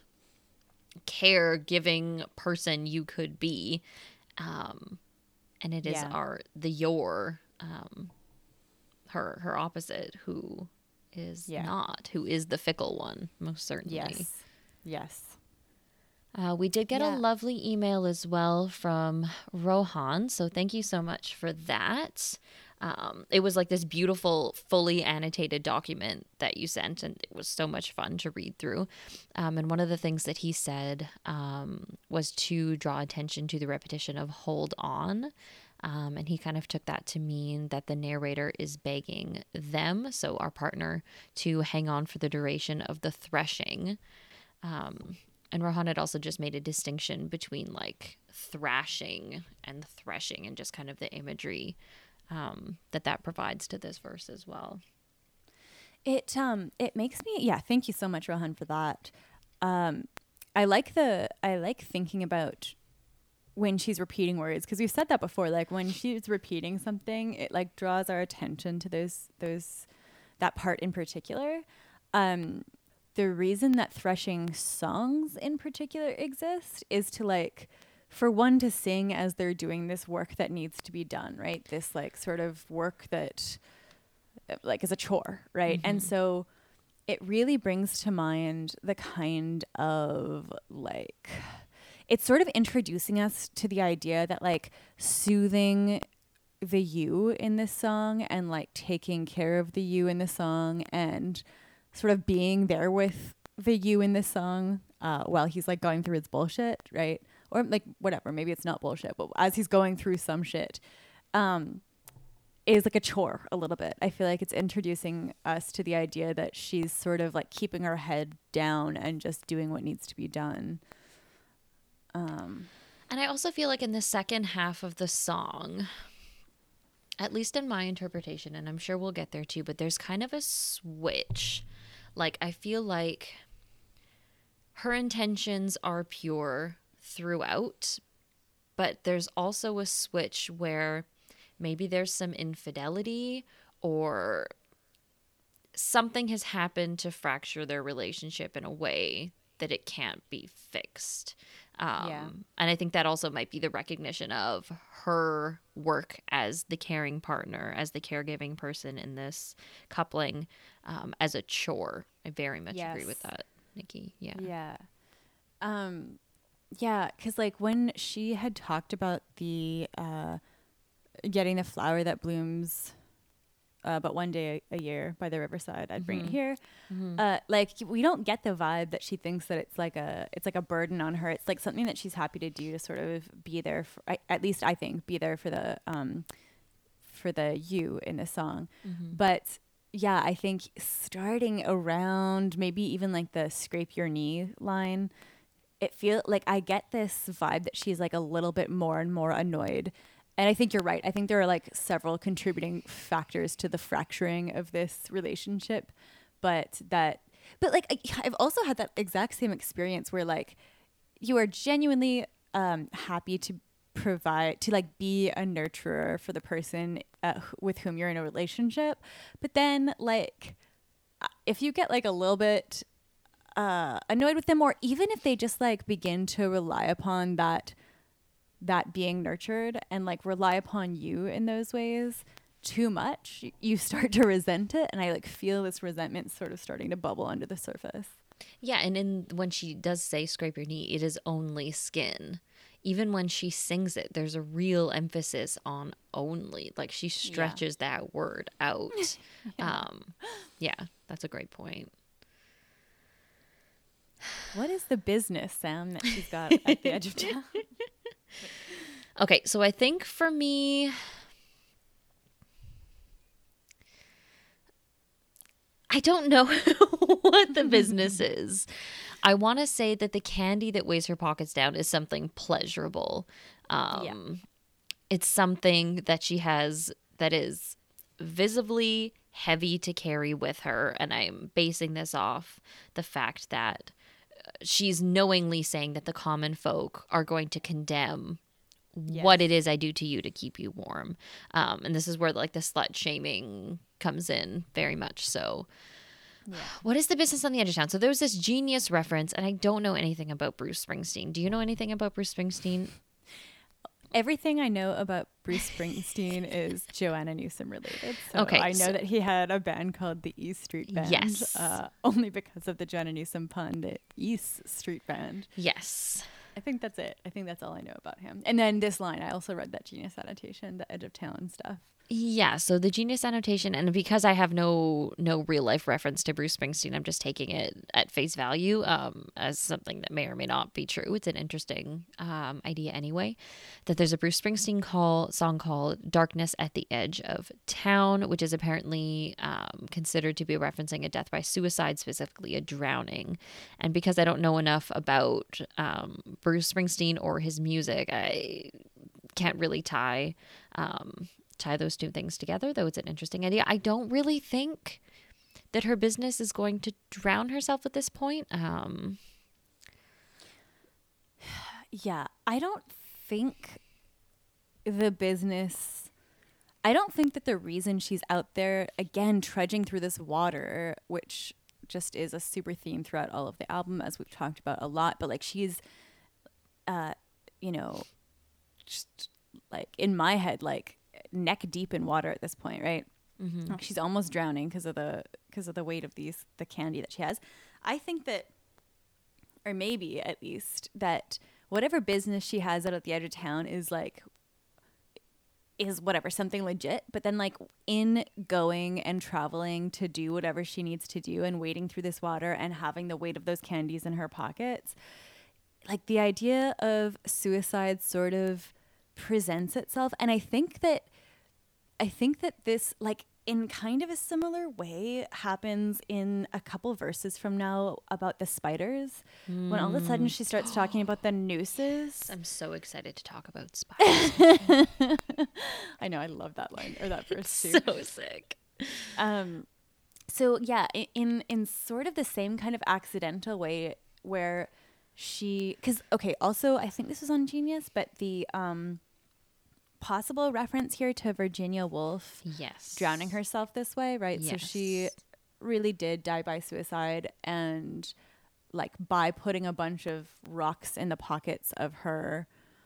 caregiving person you could be. Um, and it is Yeah. our the your um, her her opposite, who is Yeah. not, who is the fickle one, most certainly. Yes. Yes. Uh, we did get Yeah. a lovely email as well from Rohan, so thank you so much for that. Um, it was like this beautiful, fully annotated document that you sent, and it was so much fun to read through. Um, and one of the things that he said um, was to draw attention to the repetition of hold on. Um, and he kind of took that to mean that the narrator is begging them, so our partner, to hang on for the duration of the threshing. Um, and Rohan had also just made a distinction between like thrashing and threshing and just kind of the imagery um, that that provides to this verse as well. It um it makes me yeah, thank you so much, Rohan, for that. Um I like the I like thinking about when she's repeating words, because we've said that before, like when she's repeating something, it like draws our attention to those those that part in particular. Um the reason that threshing songs in particular exist is to like for one to sing as they're doing this work that needs to be done, right? This like sort of work that like is a chore, right? Mm-hmm. And so it really brings to mind the kind of like it's sort of introducing us to the idea that like soothing the you in this song and like taking care of the you in the song and sort of being there with the you in this song uh, while he's like going through his bullshit, right? Or like whatever, maybe it's not bullshit, but as he's going through some shit, um, is like a chore a little bit. I feel like it's introducing us to the idea that she's sort of like keeping her head down and just doing what needs to be done. Um, And I also feel like in the second half of the song, at least in my interpretation, and I'm sure we'll get there too, but there's kind of a switch. Like, I feel like her intentions are pure throughout, but there's also a switch where maybe there's some infidelity or something has happened to fracture their relationship in a way that it can't be fixed. Um, Yeah. And I think that also might be the recognition of her work as the caring partner, as the caregiving person in this coupling, um, as a chore. I very much agree with Yes. that, Nikki. Yeah. Yeah. Um, yeah, because like when she had talked about the uh, getting the flower that blooms uh, but one day a, a year by the riverside, I'd bring it Mhm. here. Mhm. Uh, like we don't get the vibe that she thinks that it's like a it's like a burden on her. It's like something that she's happy to do to sort of be there for, I, at least I think, be there for the um for the you in the song. Mhm. But yeah, I think starting around maybe even like the scrape your knee line, it feel like I get this vibe that she's like a little bit more and more annoyed. And I think you're right. I think there are like several contributing factors to the fracturing of this relationship, but that, but like I, I've also had that exact same experience where like you are genuinely um, happy to provide, to like be a nurturer for the person uh, wh- with whom you're in a relationship. But then like uh, if you get like a little bit uh, annoyed with them, or even if they just like begin to rely upon that that being nurtured and like rely upon you in those ways too much, you start to resent it. And I like feel this resentment sort of starting to bubble under the surface. Yeah, and in when she does say scrape your knee, it is only skin. even when she sings it, there's a real emphasis on only. Like she stretches yeah. that word out. yeah. Um, yeah, that's a great point. What is the business, Sam, that she's got at the edge of town? Okay, so I think for me, I don't know what the business is. I want to say that the candy that weighs her pockets down is something pleasurable. Um, yeah. It's something that she has that is visibly heavy to carry with her. And I'm basing this off the fact that she's knowingly saying that the common folk are going to condemn yes. what it is I do to you to keep you warm. Um, and this is where like the slut shaming comes in very much so. Yeah. What is the business on the edge of town? So there was this genius reference, and I don't know anything about Bruce Springsteen. Do you know anything about Bruce Springsteen? Everything I know about Bruce Springsteen is Joanna Newsom related. So okay, I know so, that he had a band called the E Street Band. Yes. Uh, only because of the Joanna Newsom pun, the East Street Band. Yes. I think that's it. I think that's all I know about him. And then this line, I also read that genius annotation, the edge of town stuff. Yeah, so the genius annotation, and because I have no no real life reference to Bruce Springsteen, I'm just taking it at face value um, as something that may or may not be true. It's an interesting um, idea anyway, that there's a Bruce Springsteen call song called Darkness at the Edge of Town, which is apparently um, considered to be referencing a death by suicide, specifically a drowning. And because I don't know enough about um, Bruce Springsteen or his music, I can't really tie... Um, tie those two things together, though it's an interesting idea. I don't really think that her business is going to drown herself at this point. Um, yeah, I don't think the business, I don't think that the reason she's out there, again, trudging through this water, which just is a super theme throughout all of the album, as we've talked about a lot, but like she's, uh, you know, just like in my head, like, neck deep in water at this point, right? Mm-hmm. She's almost drowning because of the because of the weight of these the candy that she has. I think that, or maybe at least, that whatever business she has out at the edge of town is like is whatever, something legit, but then like in going and traveling to do whatever she needs to do and wading through this water and having the weight of those candies in her pockets, like the idea of suicide sort of presents itself. And I think that I think that this, like, in kind of a similar way, happens in a couple verses from now about the spiders. Mm. When all of a sudden she starts talking about the nooses. I'm so excited to talk about spiders. I know, I love that line, or that verse too. So sick. Um, so yeah, in in sort of the same kind of accidental way where she, because okay, also I think this was on Genius, but the um. possible reference here to Virginia Woolf yes drowning herself this way, right? Yes. So she really did die by suicide, and like by putting a bunch of rocks in the pockets of her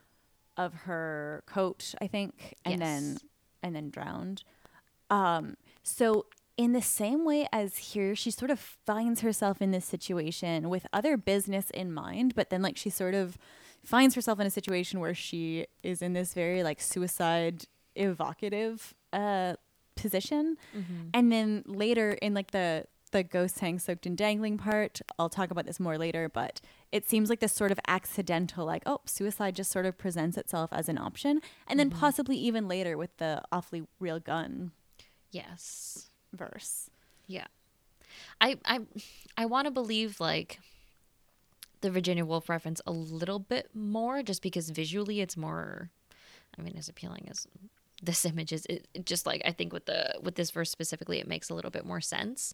of her coat, I think, and yes. then and then drowned. Um so in the same way as here, she sort of finds herself in this situation with other business in mind, but then like she sort of finds herself in a situation where she is in this very like suicide evocative uh, position. Mm-hmm. And then later in like the, the ghost hang soaked and dangling part, I'll talk about this more later, but it seems like this sort of accidental, like, oh, suicide just sort of presents itself as an option. And then mm-hmm. possibly even later with the awfully real gun. Yes. Verse. Yeah. I, I, I want to believe like the Virginia Woolf reference a little bit more, just because visually it's more, I mean, as appealing as this image is, it, it just like, I think with the, with this verse specifically, it makes a little bit more sense.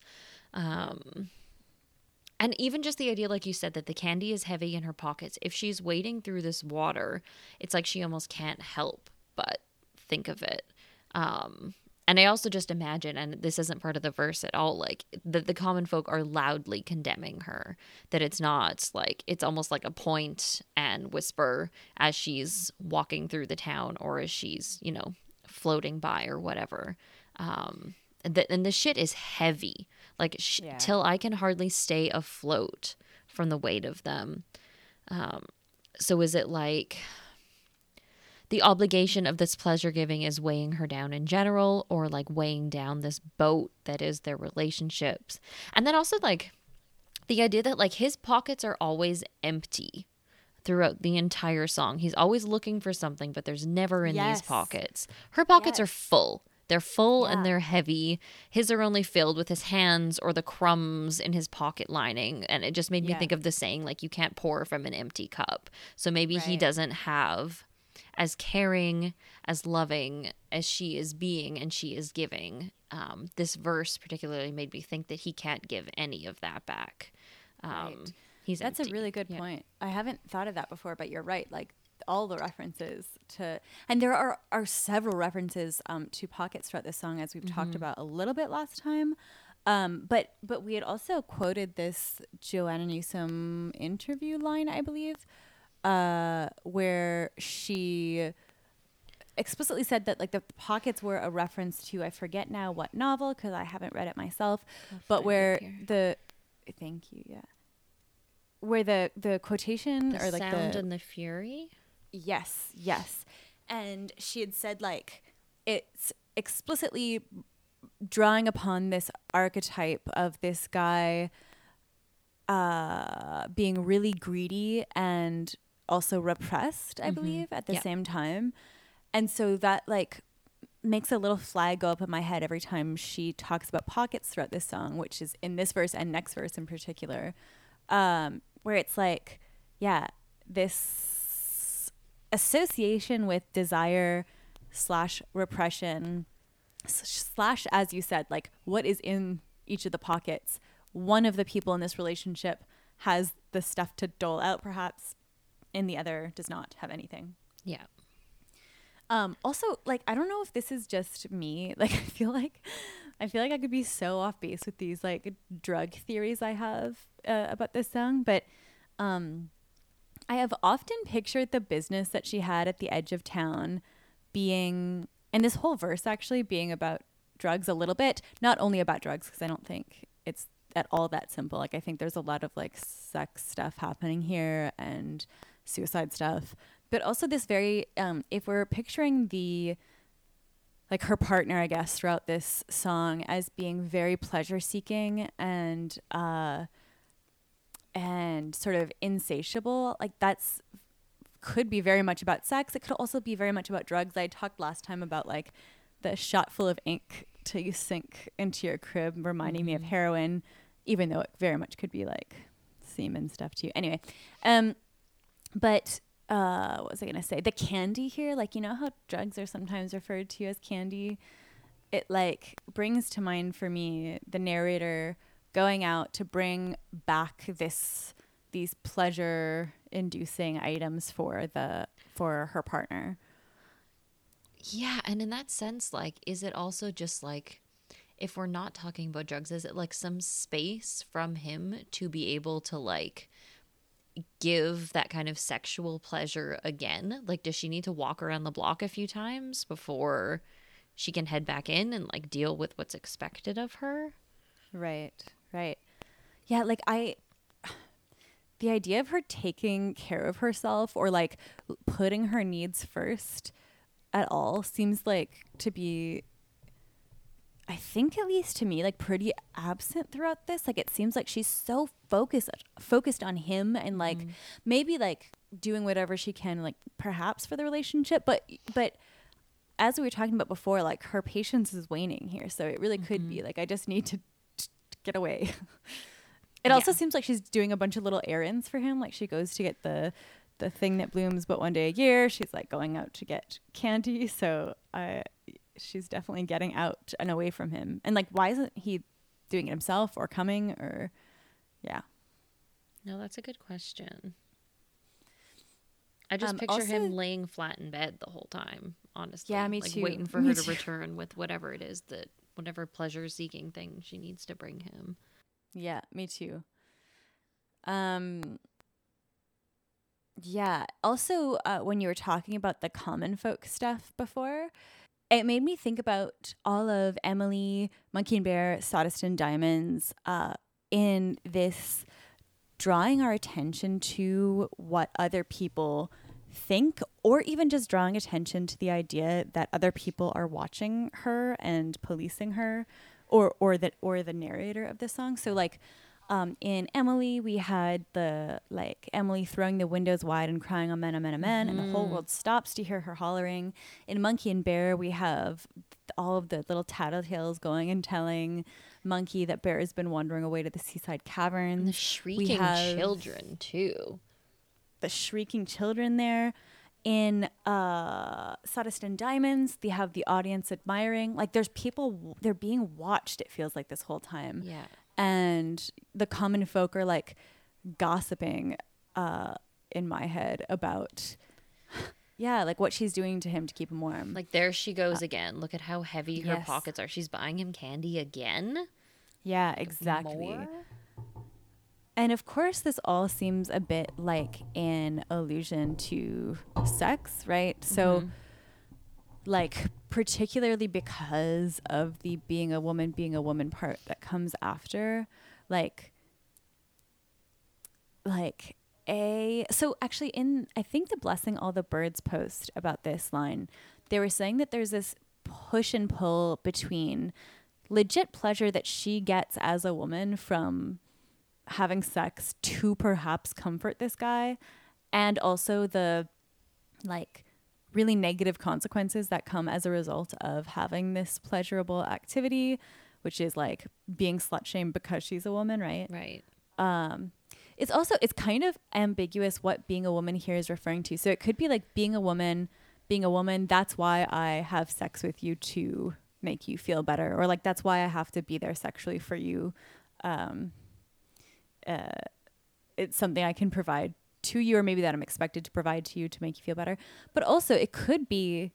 Um, and even just the idea, like you said, that the candy is heavy in her pockets. If she's wading through this water, it's like she almost can't help but think of it. Um, And I also just imagine, and this isn't part of the verse at all, like that the common folk are loudly condemning her, that it's not like, it's almost like a point and whisper as she's walking through the town or as she's, you know, floating by or whatever. Um, and, the, and the shit is heavy, like sh- yeah. till I can hardly stay afloat from the weight of them. Um, so is it like... the obligation of this pleasure giving is weighing her down in general, or like weighing down this boat that is their relationships. And then also like the idea that like his pockets are always empty throughout the entire song. He's always looking for something, but there's never in Yes. these pockets. Her pockets Yes. are full. They're full Yeah. and they're heavy. His are only filled with his hands or the crumbs in his pocket lining. And it just made me Yeah. think of the saying, like, you can't pour from an empty cup. So maybe he Right. doesn't have as caring, as loving as she is being and she is giving. Um, this verse particularly made me think that he can't give any of that back. Um, Right. He's That's empty. a really good Yeah. point. I haven't thought of that before, but you're right. Like all the references to, and there are, are several references um, to pockets throughout this song, as we've talked Mm-hmm. about a little bit last time. Um, but but we had also quoted this Joanna Newsom interview line, I believe, uh, where she explicitly said that like the pockets were a reference to, I forget now what novel because I haven't read it myself, I'll but find it where here. the thank you, yeah, where the the quotation The or like Sound the and the Fury. yes, yes, and she had said like it's explicitly drawing upon this archetype of this guy uh being really greedy and also repressed, I Mhm. believe, at the Yeah. same time. And so that like makes a little flag go up in my head every time she talks about pockets throughout this song, which is in this verse and next verse in particular, um, where it's like, yeah, this association with desire slash repression slash, as you said, like what is in each of the pockets. One of the people in this relationship has the stuff to dole out, perhaps, and the other does not have anything. Yeah. Um, also, like, I don't know if this is just me. Like, I feel like, I feel like I could be so off base with these like drug theories I have uh, about this song, but um, I have often pictured the business that she had at the edge of town being, and this whole verse actually being about drugs a little bit, not only about drugs, because I don't think it's at all that simple. Like, I think there's a lot of like sex stuff happening here and suicide stuff, but also this very, um, if we're picturing the, like her partner, I guess, throughout this song as being very pleasure seeking and, uh, and sort of insatiable, like that's could be very much about sex. It could also be very much about drugs. I talked last time about like the shot full of ink till you sink into your crib, reminding me of heroin, even though it very much could be like semen stuff too. Anyway, um, but uh, what was I gonna say? The candy here, like, you know how drugs are sometimes referred to as candy? It like brings to mind for me the narrator going out to bring back this these pleasure inducing items for the for her partner. Yeah, and in that sense, like, is it also just like, if we're not talking about drugs, is it like some space from him to be able to like give that kind of sexual pleasure again? Like, does she need to walk around the block a few times before she can head back in and like deal with what's expected of her? Right, right. Yeah, like I the idea of her taking care of herself or like putting her needs first at all seems like to be, I think at least to me, like pretty absent throughout this. Like it seems like she's so focused focused on him and like Mm-hmm. maybe like doing whatever she can, like perhaps for the relationship, but but as we were talking about before, like her patience is waning here. So it really could Mm-hmm. be like, I just need to, to get away. It also Yeah. seems like she's doing a bunch of little errands for him. Like she goes to get the the thing that blooms but one day a year. She's like going out to get candy. So I, she's definitely getting out and away from him. And like, why isn't he doing it himself or coming or, yeah. No, that's a good question. I just Um, picture also- him laying flat in bed the whole time, honestly. Yeah, me like too. waiting for Me her to too. return with whatever it is that, whatever pleasure seeking thing she needs to bring him. Yeah, me too. Um, yeah. Also, uh, when you were talking about the common folk stuff before, it made me think about all of Emily, Monkey and Bear, Sawdust and Diamonds, uh, in this drawing our attention to what other people think, or even just drawing attention to the idea that other people are watching her and policing her, or or that or the narrator of the song. So like um in Emily, we had the like Emily throwing the windows wide and crying amen, amen, amen, and the whole world stops to hear her hollering. In Monkey and Bear, we have all of the little tattletales going and telling Monkey that Bear has been wandering away to the seaside caverns. And the shrieking have children too. The shrieking children there. In uh, Sawdust and Diamonds, they have the audience admiring. Like there's people, they're being watched, it feels like, this whole time. Yeah. And the common folk are like gossiping uh, in my head about, yeah, like what she's doing to him to keep him warm. Like there she goes again. Look at how heavy her yes. pockets are. She's buying him candy again. Yeah, exactly. More? And of course, this all seems a bit like an allusion to sex, right? So, Mhm. like, particularly because of the being a woman, being a woman part that comes after, like, like a. So, actually, in I think the Blessing All the Birds post about this line, they were saying that there's this push and pull between legit pleasure that she gets as a woman from having sex to perhaps comfort this guy, and also the like really negative consequences that come as a result of having this pleasurable activity, which is like being slut shamed because she's a woman, right? Right. Um, it's also, it's kind of ambiguous what being a woman here is referring to. So it could be like being a woman, being a woman, that's why I have sex with you to make you feel better, or like that's why I have to be there sexually for you. Um, Uh, it's something I can provide to you, or maybe that I'm expected to provide to you to make you feel better. But also it could be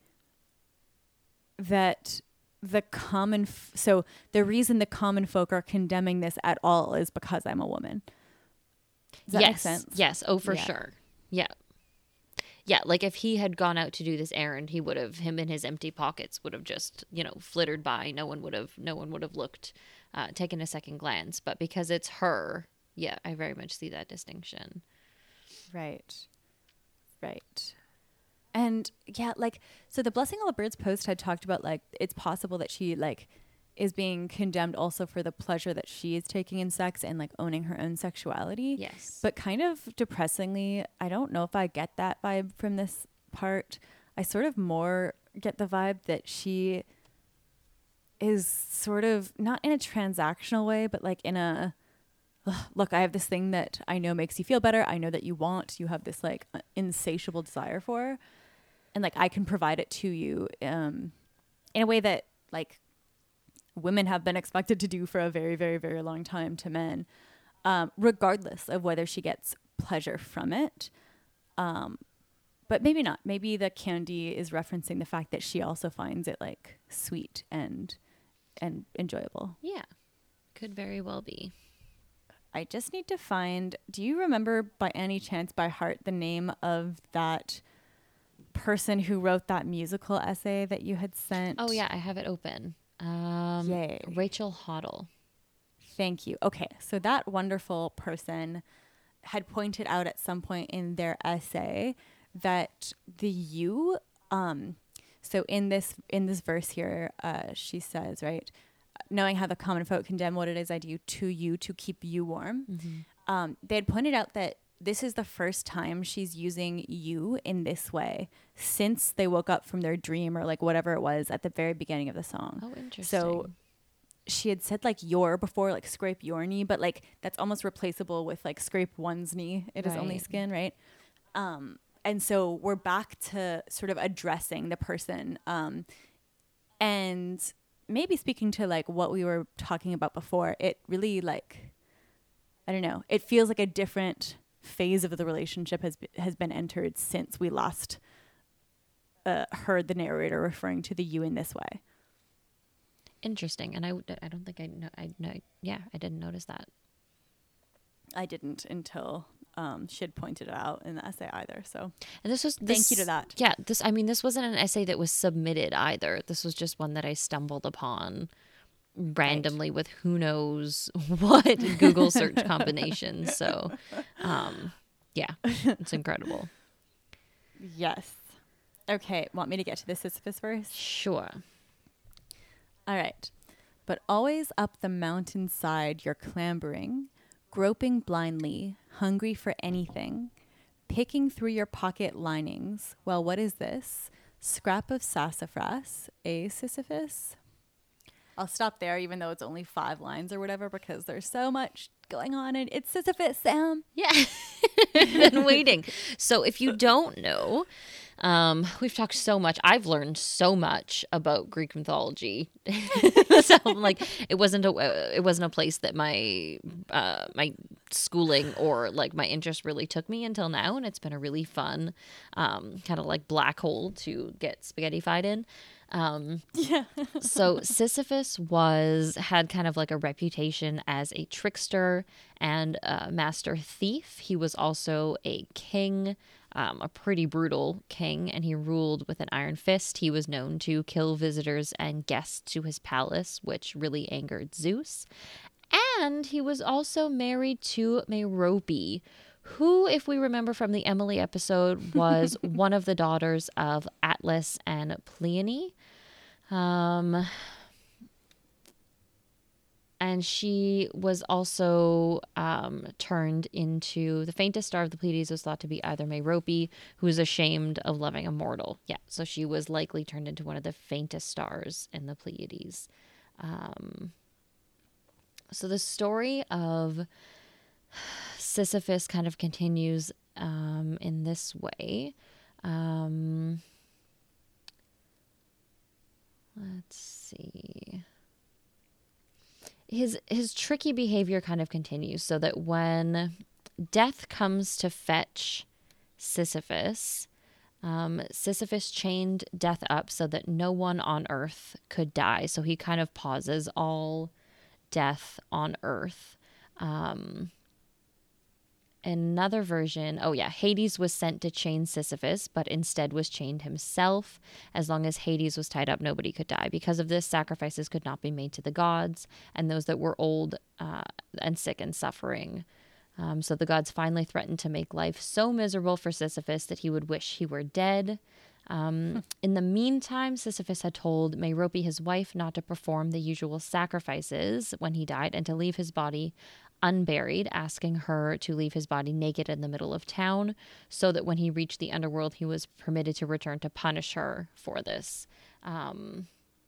that the common, f- so the reason the common folk are condemning this at all is because I'm a woman. Does that yes. make sense? Yes. Oh, for Yeah. sure. Yeah. Yeah. Like if he had gone out to do this errand, he would have, him in his empty pockets would have just, you know, flittered by. No one would have, no one would have looked, uh, taken a second glance. But because it's her, yeah, I very much see that distinction. Right. Right. And yeah, like, so the Blessing All the Birds post had talked about like, it's possible that she like is being condemned also for the pleasure that she is taking in sex and like owning her own sexuality. Yes. But kind of depressingly, I don't know if I get that vibe from this part. I sort of more get the vibe that she is sort of not in a transactional way, but like in a, look, I have this thing that I know makes you feel better. I know that you want, you have this like insatiable desire for, and like I can provide it to you um, in a way that like women have been expected to do for a very, very, very long time to men, um, regardless of whether she gets pleasure from it. Um, but maybe not. Maybe the candy is referencing the fact that she also finds it like sweet and and enjoyable. Yeah. Could very well be. I just need to find, do you remember by any chance by heart the name of that person who wrote that musical essay that you had sent? Oh yeah, I have it open. Um, Yay. Rachel Hoddle. Thank you. Okay, so that wonderful person had pointed out at some point in their essay that the you, um, so in this in this verse here, uh, she says, right, knowing how the common folk condemn what it is I do to you to keep you warm. Mm-hmm. Um, they had pointed out that this is the first time she's using you in this way since they woke up from their dream or like whatever it was at the very beginning of the song. Oh, interesting. So she had said like your before, like scrape your knee, but like that's almost replaceable with like scrape one's knee. It is only Right. skin, right? Um, and so we're back to sort of addressing the person um, and maybe speaking to like what we were talking about before. It really like, I don't know, it feels like a different phase of the relationship has has been entered since we last uh, heard the narrator referring to the you in this way. Interesting. And I, w- I don't think I know. I know. Yeah, I didn't notice that. I didn't until um, she'd pointed it out in the essay either. So And this was thank this, you to that. Yeah, this. I mean, this wasn't an essay that was submitted either. This was just one that I stumbled upon randomly with who knows what Google search combinations. So, um, yeah, it's incredible. Yes. Okay, want me to get to the Sisyphus verse? Sure. All right. But always up the mountainside you're clambering, groping blindly, hungry for anything, picking through your pocket linings. Well, what is this? Scrap of sassafras, eh, Sisyphus? I'll stop there, even though it's only five lines or whatever, because there's so much going on, and it's Sisyphus, Sam. Yeah. Been waiting. So if you don't know, um, we've talked so much. I've learned so much about Greek mythology. So like, it wasn't a it wasn't a place that my uh, my schooling or like my interest really took me until now, and it's been a really fun um, kind of like black hole to get spaghettified in. Um, Yeah. so Sisyphus was had kind of like a reputation as a trickster and a master thief. He was also a king, um, a pretty brutal king, and he ruled with an iron fist. He was known to kill visitors and guests to his palace, which really angered Zeus. And he was also married to Merope, who, if we remember from the Emily episode, was one of the daughters of Atlas and Pleione. Um, and she was also um, turned into the faintest star of the Pleiades was thought to be either Merope, who was ashamed of loving a mortal. Yeah, so she was likely turned into one of the faintest stars in the Pleiades. Um, so the story of Sisyphus kind of continues um, in this way. Um, let's see. His his tricky behavior kind of continues, so that when death comes to fetch Sisyphus, um, Sisyphus chained death up so that no one on earth could die. So he kind of pauses all death on earth. Um, Another version, oh yeah, Hades was sent to chain Sisyphus, but instead was chained himself. As long as Hades was tied up, nobody could die. Because of this, sacrifices could not be made to the gods and those that were old uh, and sick and suffering. Um, so the gods finally threatened to make life so miserable for Sisyphus that he would wish he were dead. Um, in the meantime, Sisyphus had told Merope, his wife, not to perform the usual sacrifices when he died and to leave his body unburied, asking her to leave his body naked in the middle of town so that when he reached the underworld, he was permitted to return to punish her for this. Um,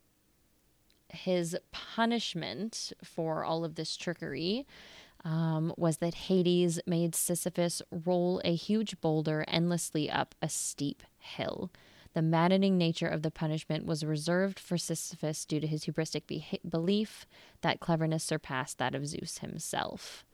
his punishment for all of this trickery um, was that Hades made Sisyphus roll a huge boulder endlessly up a steep hill. The maddening nature of the punishment was reserved for Sisyphus due to his hubristic be- belief that cleverness surpassed that of Zeus himself.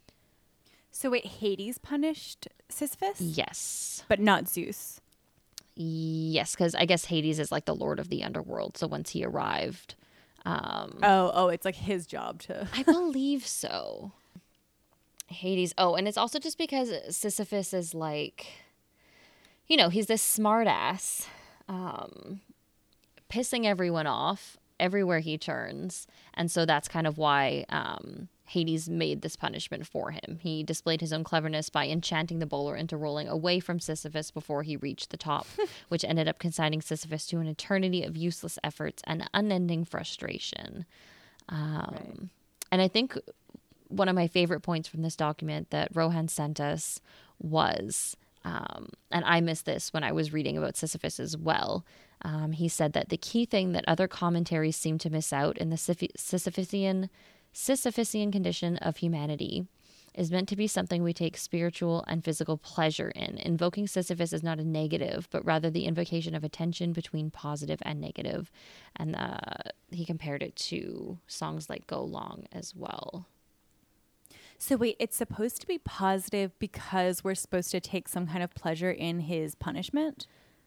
So wait, Hades punished Sisyphus? Yes. But not Zeus. Yes, because I guess Hades is like the lord of the underworld. So once he arrived... Um, Oh, oh, it's like his job to... I believe so. Hades. Oh, and it's also just because Sisyphus is like... You know, he's this smart ass, um, pissing everyone off everywhere he turns. And so that's kind of why um, Hades made this punishment for him. He displayed his own cleverness by enchanting the bowler into rolling away from Sisyphus before he reached the top, which ended up consigning Sisyphus to an eternity of useless efforts and unending frustration. Um, right. And I think one of my favorite points from this document that Rohan sent us was... Um, and I missed this when I was reading about Sisyphus as well. Um, he said that the key thing that other commentaries seem to miss out in the Sisyphusian, Sisyphusian condition of humanity is meant to be something we take spiritual and physical pleasure in. Invoking Sisyphus is not a negative, but rather the invocation of a tension between positive and negative. And uh, he compared it to songs like Go Long as well. So wait, it's supposed to be positive because we're supposed to take some kind of pleasure in his punishment?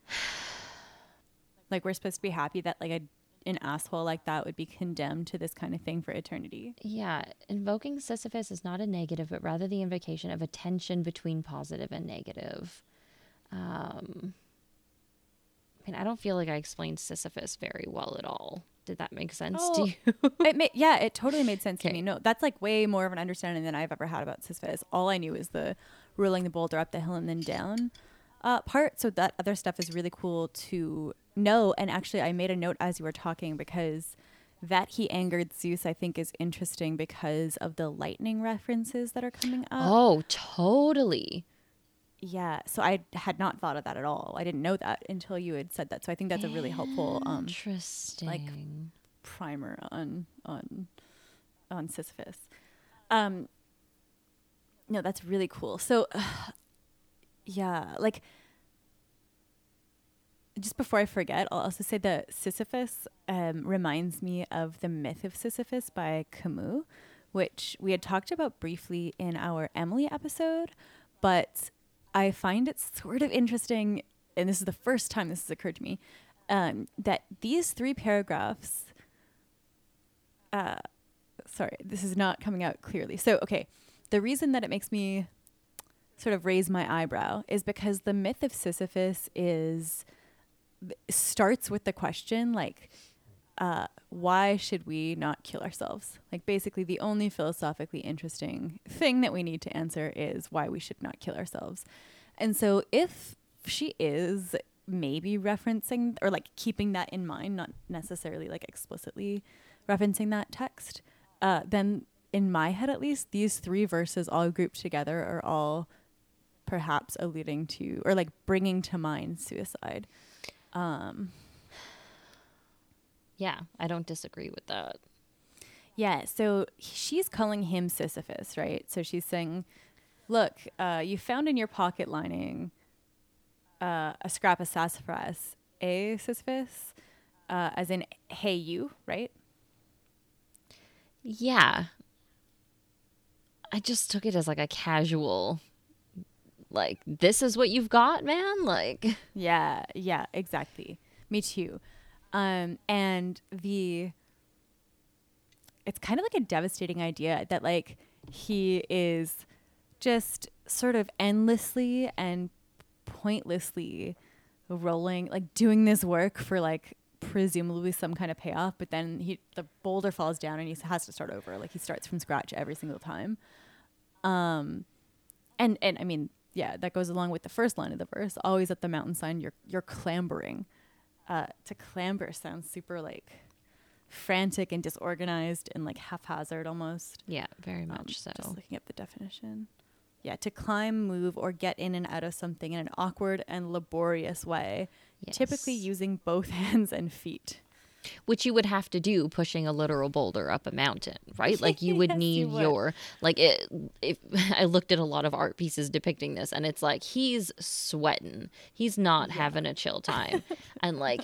Like we're supposed to be happy that like a, an asshole like that would be condemned to this kind of thing for eternity? Yeah, invoking Sisyphus is not a negative, but rather the invocation of a tension between positive and negative. Um, I mean, I don't feel like I explained Sisyphus very well at all. Did that make sense oh, to you? it ma- yeah, it totally made sense Okay. to me. No, that's like way more of an understanding than I've ever had about Sisyphus. All I knew is the rolling the boulder up the hill and then down. uh, part. So that other stuff is really cool to know. And actually, I made a note as you were talking because that he angered Zeus, I think, is interesting because of the lightning references that are coming up. Oh, totally. Yeah. So I had not thought of that at all. I didn't know that until you had said that. So I think that's a really helpful um, Interesting. primer on on on Sisyphus. Um, no, that's really cool. So, uh, yeah, like, just before I forget, I'll also say that Sisyphus um, reminds me of The Myth of Sisyphus by Camus, which we had talked about briefly in our Emily episode, but I find it sort of interesting, and this is the first time this has occurred to me, um, that these three paragraphs, uh, sorry, this is not coming out clearly. So, okay, the reason that it makes me sort of raise my eyebrow is because the myth of Sisyphus is starts with the question like, uh, why should we not kill ourselves? Like basically the only philosophically interesting thing that we need to answer is why we should not kill ourselves. And so if she is maybe referencing or like keeping that in mind, not necessarily like explicitly referencing that text, uh, then in my head at least, these three verses all grouped together are all perhaps alluding to or like bringing to mind suicide. Um, Yeah, I don't disagree with that. yeah, so she's calling him Sisyphus, right? So she's saying, look, uh, you found in your pocket lining uh, a scrap of sassafras, a Sisyphus, uh, as in, hey, you, right? Yeah. I just took it as like a casual, like, this is what you've got, man? Like, Yeah, yeah, exactly. Me too. Um, and the, it's kind of like a devastating idea that like he is just sort of endlessly and pointlessly rolling, like doing this work for like presumably some kind of payoff, but then he, the boulder falls down and he has to start over. Like he starts from scratch every single time. Um, and, and I mean, yeah, that goes along with the first line of the verse. Always at the mountainside, you're you're clambering. Uh, to clamber sounds super like frantic and disorganized and like haphazard almost. yeah, very Um, much so. Just looking at the definition. Yeah, to climb, move, or get in and out of something in an awkward and laborious way, typically Yes. using both hands and feet. Which you would have to do pushing a literal boulder up a mountain, right? Like you would Yes, need you would. your like it, if I looked at a lot of art pieces depicting this and it's like he's sweating. He's not having a chill time. And like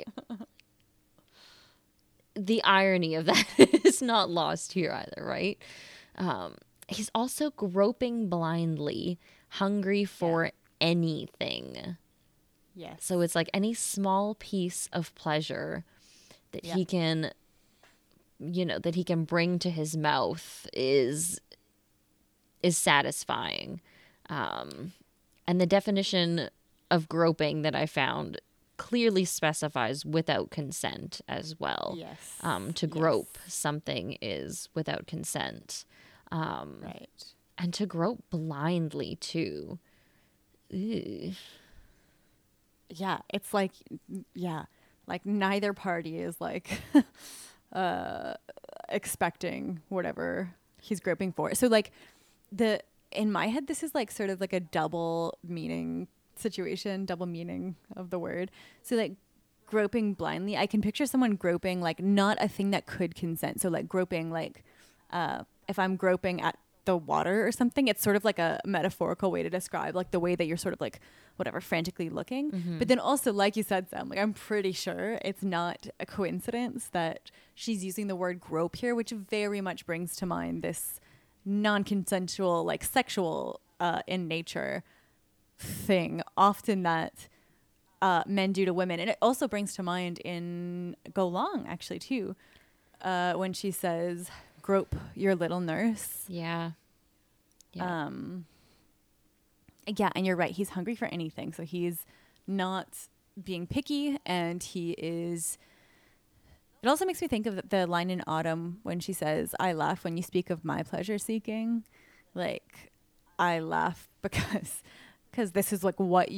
the irony of that is not lost here either, right? Um he's also groping blindly, hungry for anything. Yes. So it's like any small piece of pleasure that Yeah. he can, you know, that he can bring to his mouth is is satisfying. Um, and the definition of groping that I found clearly specifies without consent as well. Yes. Um, to Yes. grope something is without consent. Um, Right. and to grope blindly too. Ew. Yeah, it's like, yeah, like neither party is like uh, expecting whatever he's groping for. So like the in my head, this is like sort of like a double meaning situation, double meaning of the word. So like groping blindly, I can picture someone groping like not a thing that could consent. So like groping like uh, if I'm groping at the water or something, it's sort of like a metaphorical way to describe like the way that you're sort of like whatever frantically looking. Mm-hmm. But then also, like you said, Sam, like I'm pretty sure it's not a coincidence that she's using the word grope here, which very much brings to mind this non-consensual, like sexual uh, in nature thing, often that uh, men do to women. And it also brings to mind in Go Long, actually, too, uh, when she says, grope your little nurse. Yeah. Yeah. Um, yeah, and you're right. He's hungry for anything. So he's not being picky, and he is. It also makes me think of the, the line in Autumn when she says, "I laugh when you speak of my pleasure seeking." Like, I laugh because because this is like what you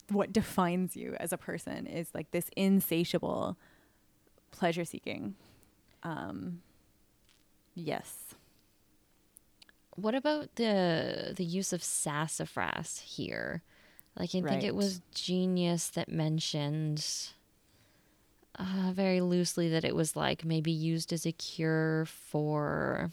what defines you as a person is like this insatiable pleasure seeking. Um, yes. What about the the use of sassafras here? Like, I think it Right. was Genius that mentioned uh, very loosely that it was like maybe used as a cure for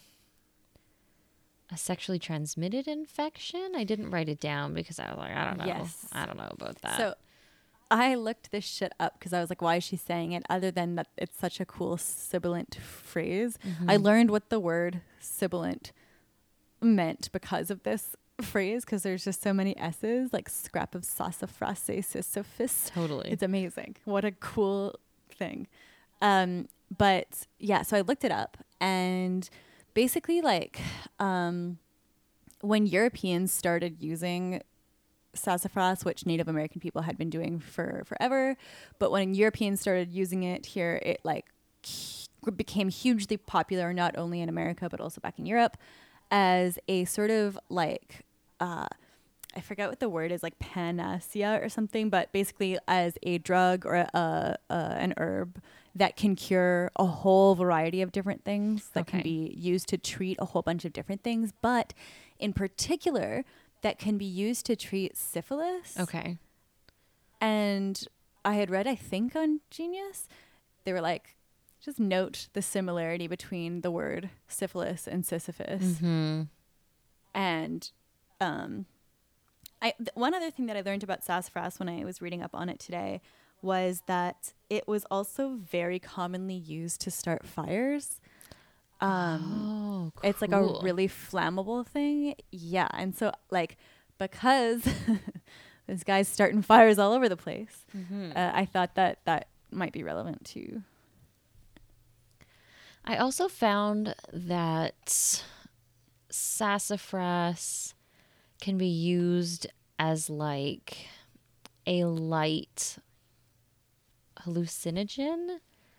a sexually transmitted infection. I didn't write it down because I was like, I don't know. Yes. I don't know about that. So I looked this shit up because I was like, why is she saying it? Other than that, it's such a cool sibilant phrase. Mm-hmm. I learned what the word sibilant meant because of this phrase, because there's just so many S's, like scrap of sassafras, sisyphus. Totally. It's amazing. What a cool thing. Um, but yeah, so I looked it up, and basically, like, um, when Europeans started using sassafras, which Native American people had been doing for forever, but when Europeans started using it here, it like became hugely popular, not only in America but also back in Europe, as a sort of like uh I forget what the word is, like panacea or something, but basically as a drug or a, a, a an herb that can cure a whole variety of different things, that can Okay. be used to treat a whole bunch of different things, but in particular that can be used to treat syphilis. Okay. And I had read, I think on Genius, they were like, just note the similarity between the word syphilis and Sisyphus. Mm-hmm. And um, I th- one other thing that I learned about sassafras when I was reading up on it today was that it was also very commonly used to start fires. Um, Oh, cool. It's like a really flammable thing. Yeah. And so, like, because this guy's starting fires all over the place, Mm-hmm. uh, I thought that that might be relevant too. I also found that sassafras can be used as like a light hallucinogen.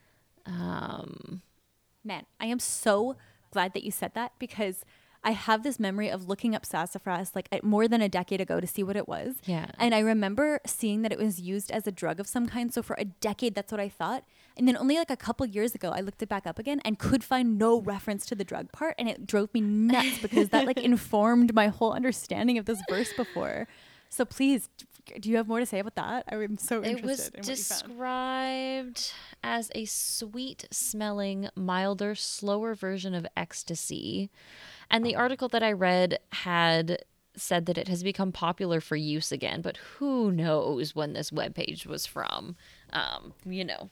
Um, Man, I am so glad that you said that, because I have this memory of looking up sassafras like at- more than a decade ago to see what it was. Yeah. And I remember seeing that it was used as a drug of some kind. So for a decade, that's what I thought. And then only like a couple years ago, I looked it back up again and could find no reference to the drug part. And it drove me nuts because that like informed my whole understanding of this verse before. So please, do you have more to say about that? I'm so It was interested in what you found. described as a sweet smelling, milder, slower version of ecstasy. And the article that I read had said that it has become popular for use again, but who knows when this webpage was from. Um, you know.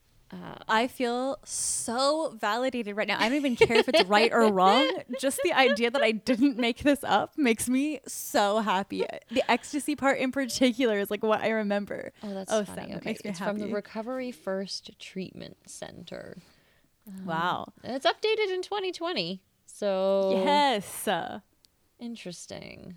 I feel so validated right now. I don't even care if it's right or wrong. Just the idea that I didn't make this up makes me so happy. The ecstasy part in particular is like what I remember. Oh, that's Oh, funny. Sam, that Okay, makes me it's from the happy. Recovery First Treatment Center. Wow. And it's updated in twenty twenty. So Yes. Uh, interesting.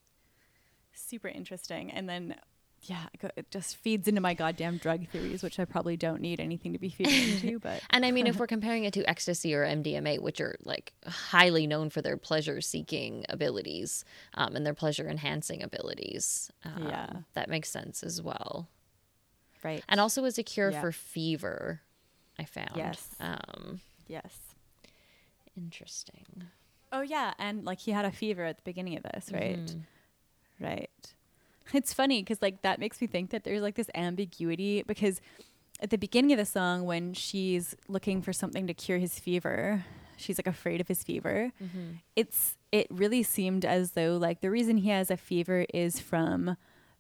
super interesting. And then, yeah, it go- it just feeds into my goddamn drug theories, which I probably don't need anything to be feeding into. But And I mean, if we're comparing it to ecstasy or M D M A, which are like highly known for their pleasure seeking abilities um, and their pleasure enhancing abilities, um, Yeah. that makes sense as well. right. And also as a cure Yeah. for fever, I found. Yes. Um, yes. interesting. Oh, yeah. And like he had a fever at the beginning of this, right? Mhm. Right. It's funny because like that makes me think that there's like this ambiguity, because at the beginning of the song, when she's looking for something to cure his fever, she's like afraid of his fever. Mm-hmm. It's it really seemed as though like the reason he has a fever is from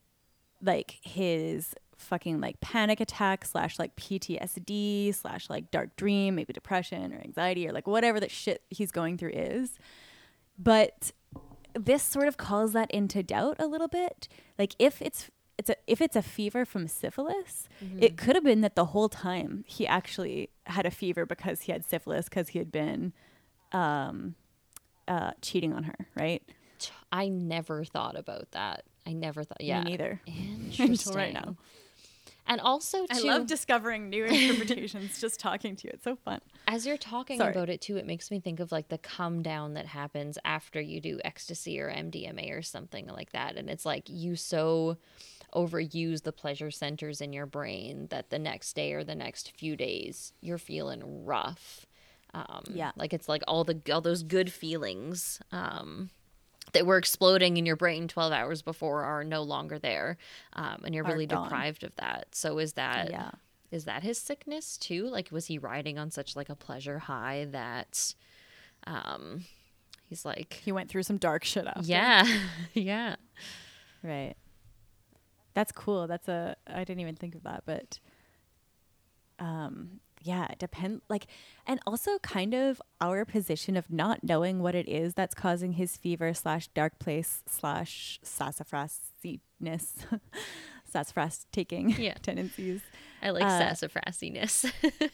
like his fucking like panic attack slash like P T S D slash like dark dream, maybe depression or anxiety or like whatever that shit he's going through is. But this sort of calls that into doubt a little bit. Like if it's it's a if it's a fever from syphilis, Mm-hmm. it could have been that the whole time he actually had a fever because he had syphilis, because he had been um uh cheating on her, right? I never thought about that. I never thought. Yeah. Me neither. Interesting. Until right now. And also, too, I love discovering new interpretations just talking to you. It's so fun. as you're talking Sorry. about it too, it makes me think of like the come down that happens after you do ecstasy or M D M A or something like that. And it's like you so overuse the pleasure centers in your brain that the next day or the next few days you're feeling rough. Um, Yeah. Like it's like all the all those good feelings um, that were exploding in your brain twelve hours before are no longer there. Um, and you're Are really gone. deprived of that. So is that Yeah. is that his sickness too? Like, was he riding on such like a pleasure high that um, he's like, He went through some dark shit after. yeah, yeah. Right. That's cool. That's a, I didn't even think of that, but um, yeah, it depends. Like, and also kind of our position of not knowing what it is that's causing his fever slash dark place slash sassafrassiness, sassafras taking Yeah. tendencies. I like Uh, sassafrassiness.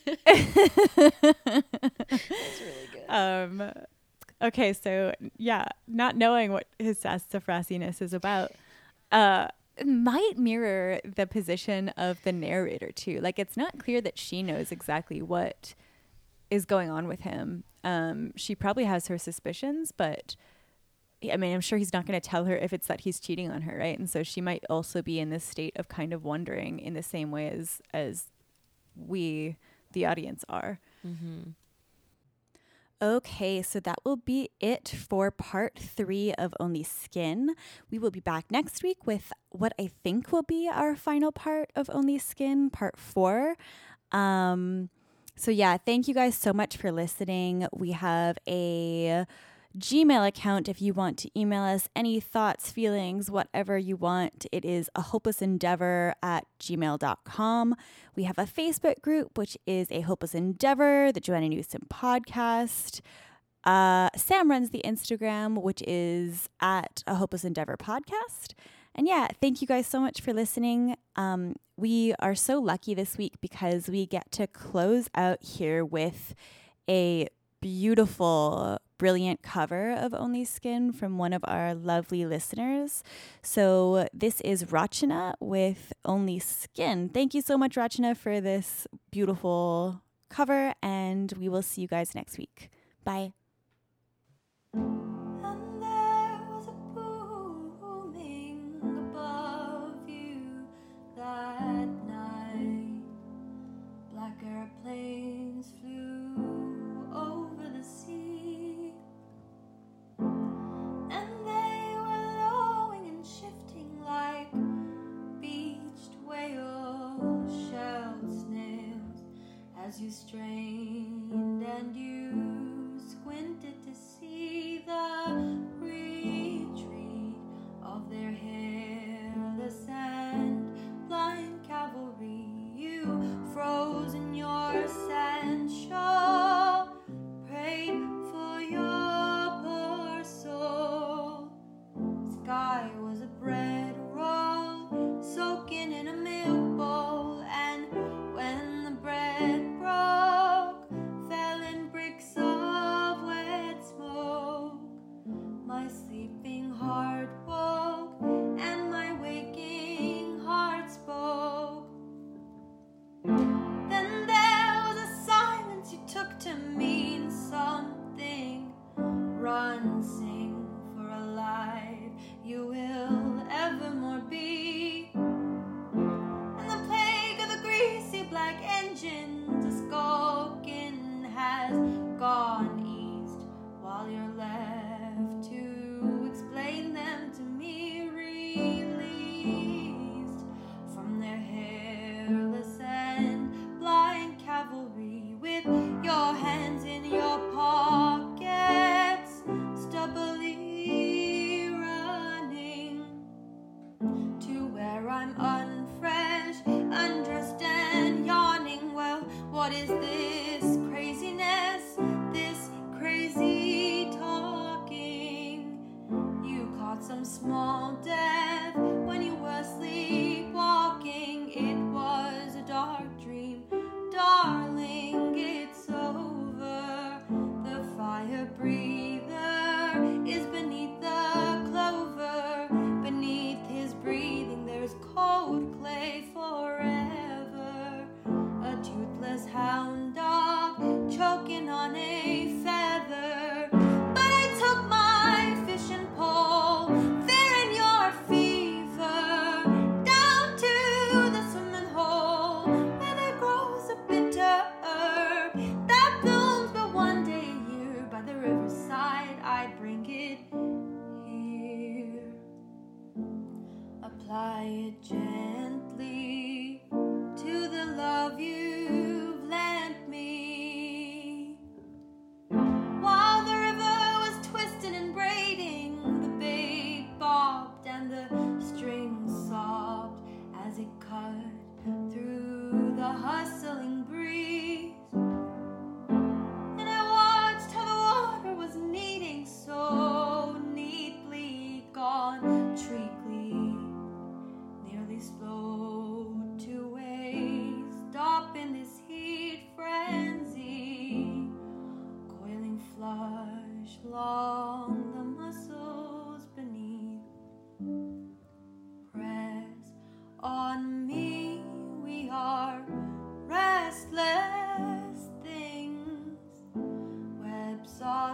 That's really good. Um, okay, so yeah, not knowing what his sassafrassiness is about, uh, might mirror the position of the narrator too. Like, it's not clear that she knows exactly what is going on with him. Um, she probably has her suspicions, but I mean, I'm sure he's not going to tell her if it's that he's cheating on her, right? And so she might also be in this state of kind of wondering in the same way as as we, the audience, are. Mm-hmm. Okay, so that will be it for part three of Only Skin. We will be back next week with what I think will be our final part of Only Skin, part four. Um, so yeah, thank you guys so much for listening. We have a Gmail account if you want to email us any thoughts, feelings, whatever you want. It is a hopeless endeavor at gmail dot com. We have a Facebook group, which is a hopeless endeavor, the Joanna Newsom podcast. Uh, Sam runs the Instagram, which is at a hopeless endeavor podcast. And yeah, thank you guys so much for listening. Um, we are so lucky this week because we get to close out here with a beautiful, brilliant cover of Only Skin from one of our lovely listeners. So this is Rachana with Only Skin. Thank you so much, Rachana, for this beautiful cover, and we will see you guys next week. Bye. And there was a booming above you that night. Black airplanes flew over the sea, and they were lowing and shifting like beached whale shelled snails as you strained and you squinted to see the retreat of their hairless and blind cavalry. You froze in your sand shawl, prayed for your poor soul. Sky was a bread roll soaking in a milk bowl, and when the bread broke, fell in bricks of wet smoke. My sleeping heart woke, and my waking heart spoke. Then there was a silence you took to mean something. Run, sing for a life you will evermore be. And the plague of the greasy black engines a skulking has gone east, while you're left to explain them to me, released from their hairless and blind cavalry, with your hands in your pockets, stubbily running to where I'm unfresh, undressed and yawning. Well, what is this craziness, this crazy talking? You caught some small death when you were sleepwalking. It was a dark dream, darling, it's over. The fire breather is beneath the clover. Beneath his breathing there's cold clay forever. A toothless hound dog choking on a feather. But I took my fishing pole there in your feet.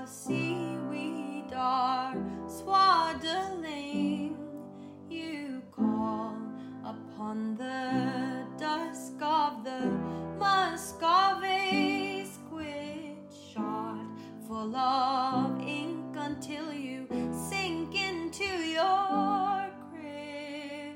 of seaweed are swaddling. You call upon the dusk of the Muscovy squid shot full of ink until you sink into your crib,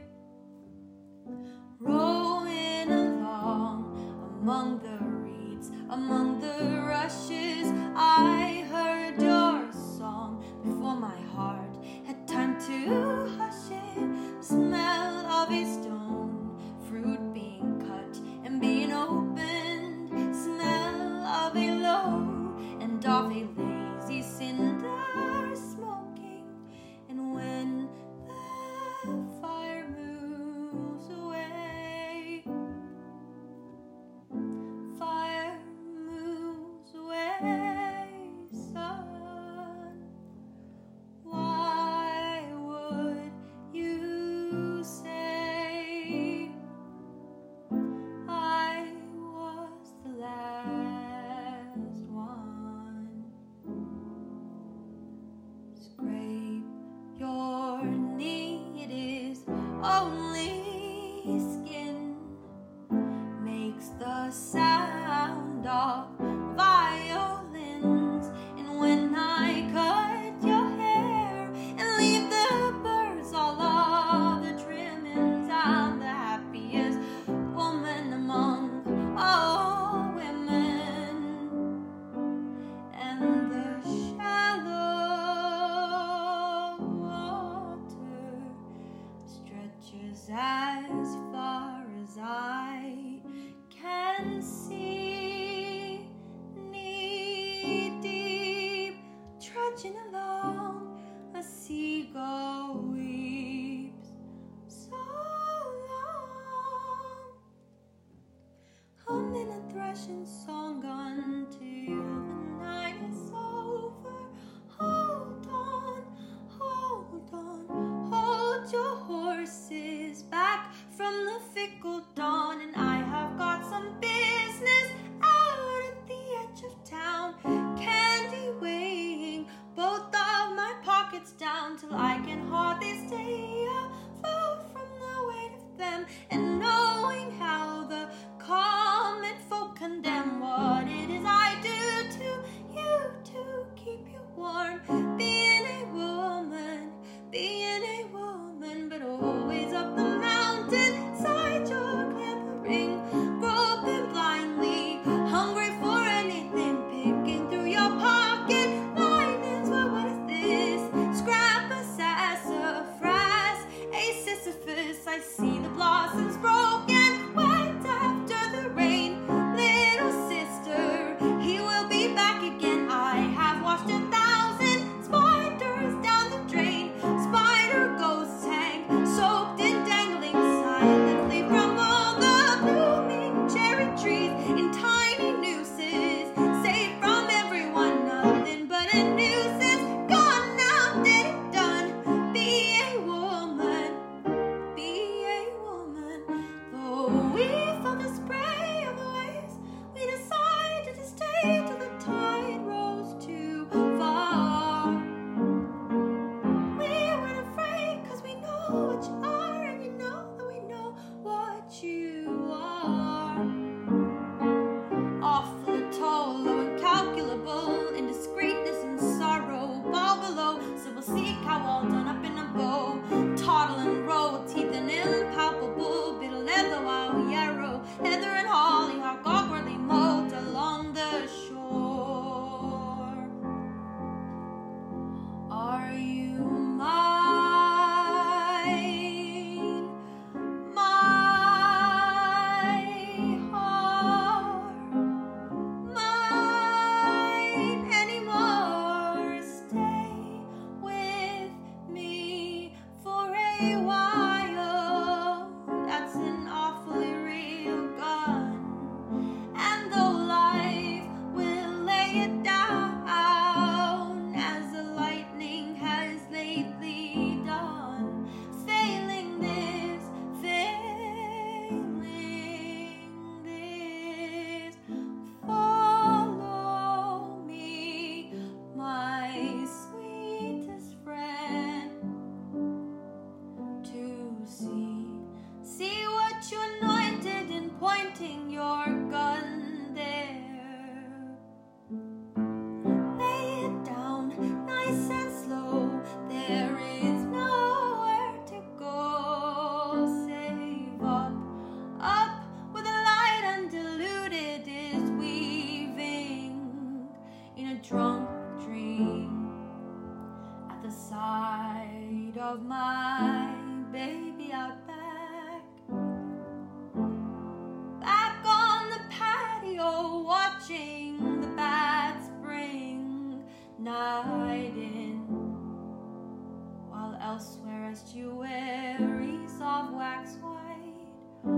rolling along among the reeds, among the rushes. I heard your song before my heart had time to hush it. Smell of a stone fruit being cut and being opened, smell of a low and of a lazy cinder smoking. And when the fire moves away, fire moves away, son, why would you say I was the last one? Scrape your knee, it is only skin, makes the sound of violins. And when I cut your hair and leave the birds all of the trimmings, I'm the happiest woman among all women. And the shallow water stretches as far as I can see, knee deep, trudging along, a seagull weeps so long, humming a threshing song until the night is over. Hold on, hold on, hold your horses back from the fickle dawn. And I have got some business out at the edge of town, candy weighing both of my pockets down till I can hardly stay afloat from the weight of them. And knowing how the common folk condemn what it is I do to you to keep you warm, being a woman, being a woman, but always up the mountain side you're clambering, groping blindly, hungry for anything, picking through your pocket linings. Well, what is this? Scrap a sassafras, a Sisyphus. I see the blossoms broken, wet after the rain. Little sister, he will be back again. I have washed a thousand spiders down the drain. Spider night in, while elsewhere estuaries of wax white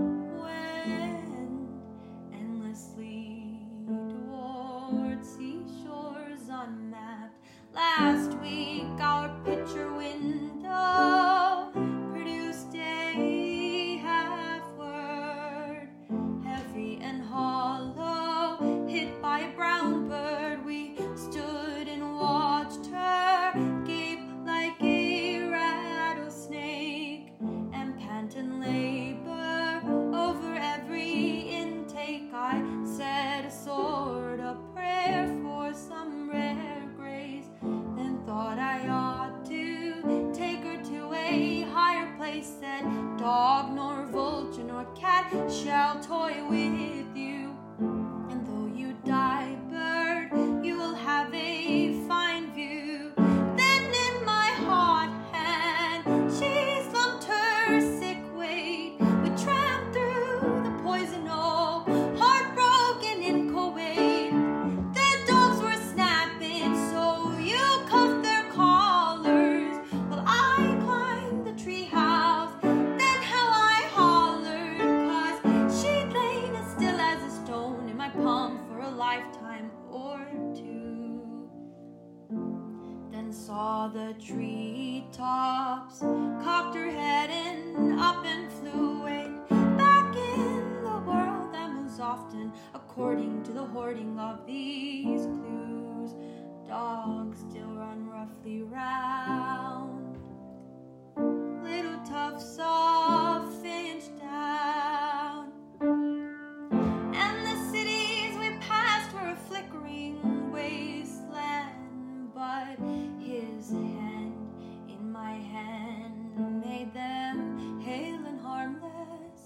wend endlessly toward seashores unmapped. Last week our picture window produced a half word, heavy and hollow, hit by a brown bird. We stood and watched her gape like a rattlesnake and pant and labor over every intake. I said a sort of prayer for some rare grace, then thought I ought to take her to a higher place. Said dog nor vulture nor cat shall toy with you, and though you die, bird, you will have a fine view. Then in my hot hand she slumped her sick weight. We tramped through the poison oak, heartbroken in Kuwait. The dogs were snapping, so you cuffed their collars, while I climbed the treehouse. Then how I hollered, 'cause she'd lain as still as a stone in my palm for a lifetime or two. Then saw the treetops, cocked her head and up and flew away. Back in the world that moves often according to the hoarding of these clues. Dogs still run roughly round, little tufts of finch down, and the cities we passed were a flickering wasteland. But his hand in my hand made them hale and harmless,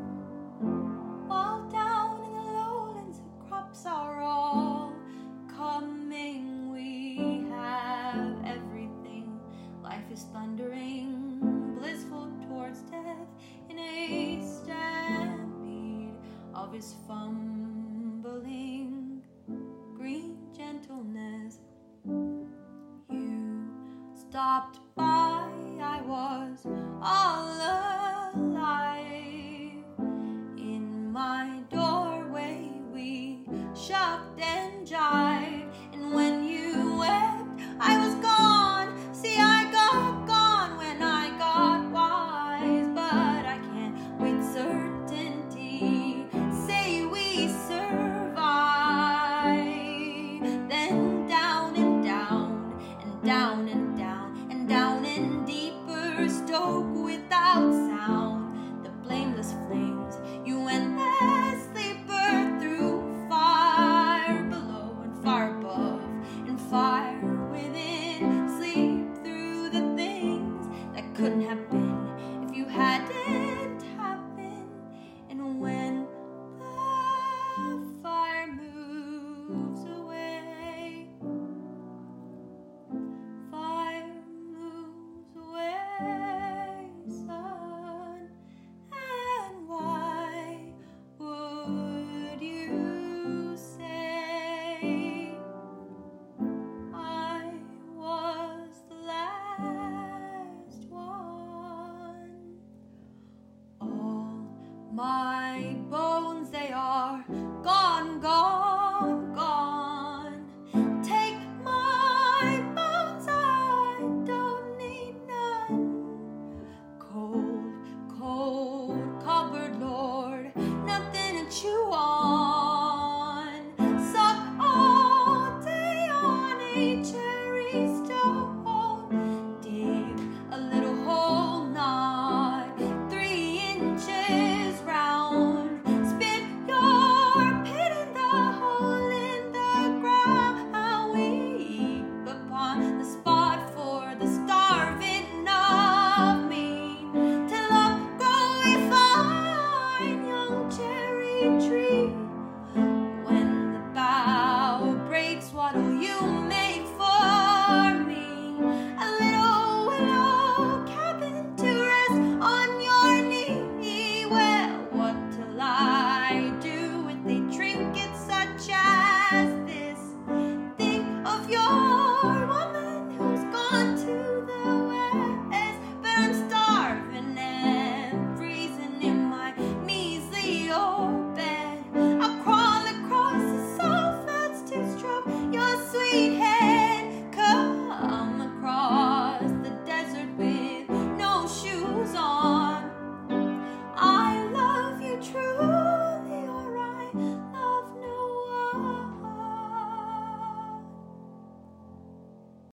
while down in the lowlands the crops are all coming. We have everything. Life is thundering, blissful towards death, in a stampede of his fumbling green gentleness. You stopped by, I was all alive. In my doorway we shucked and jived.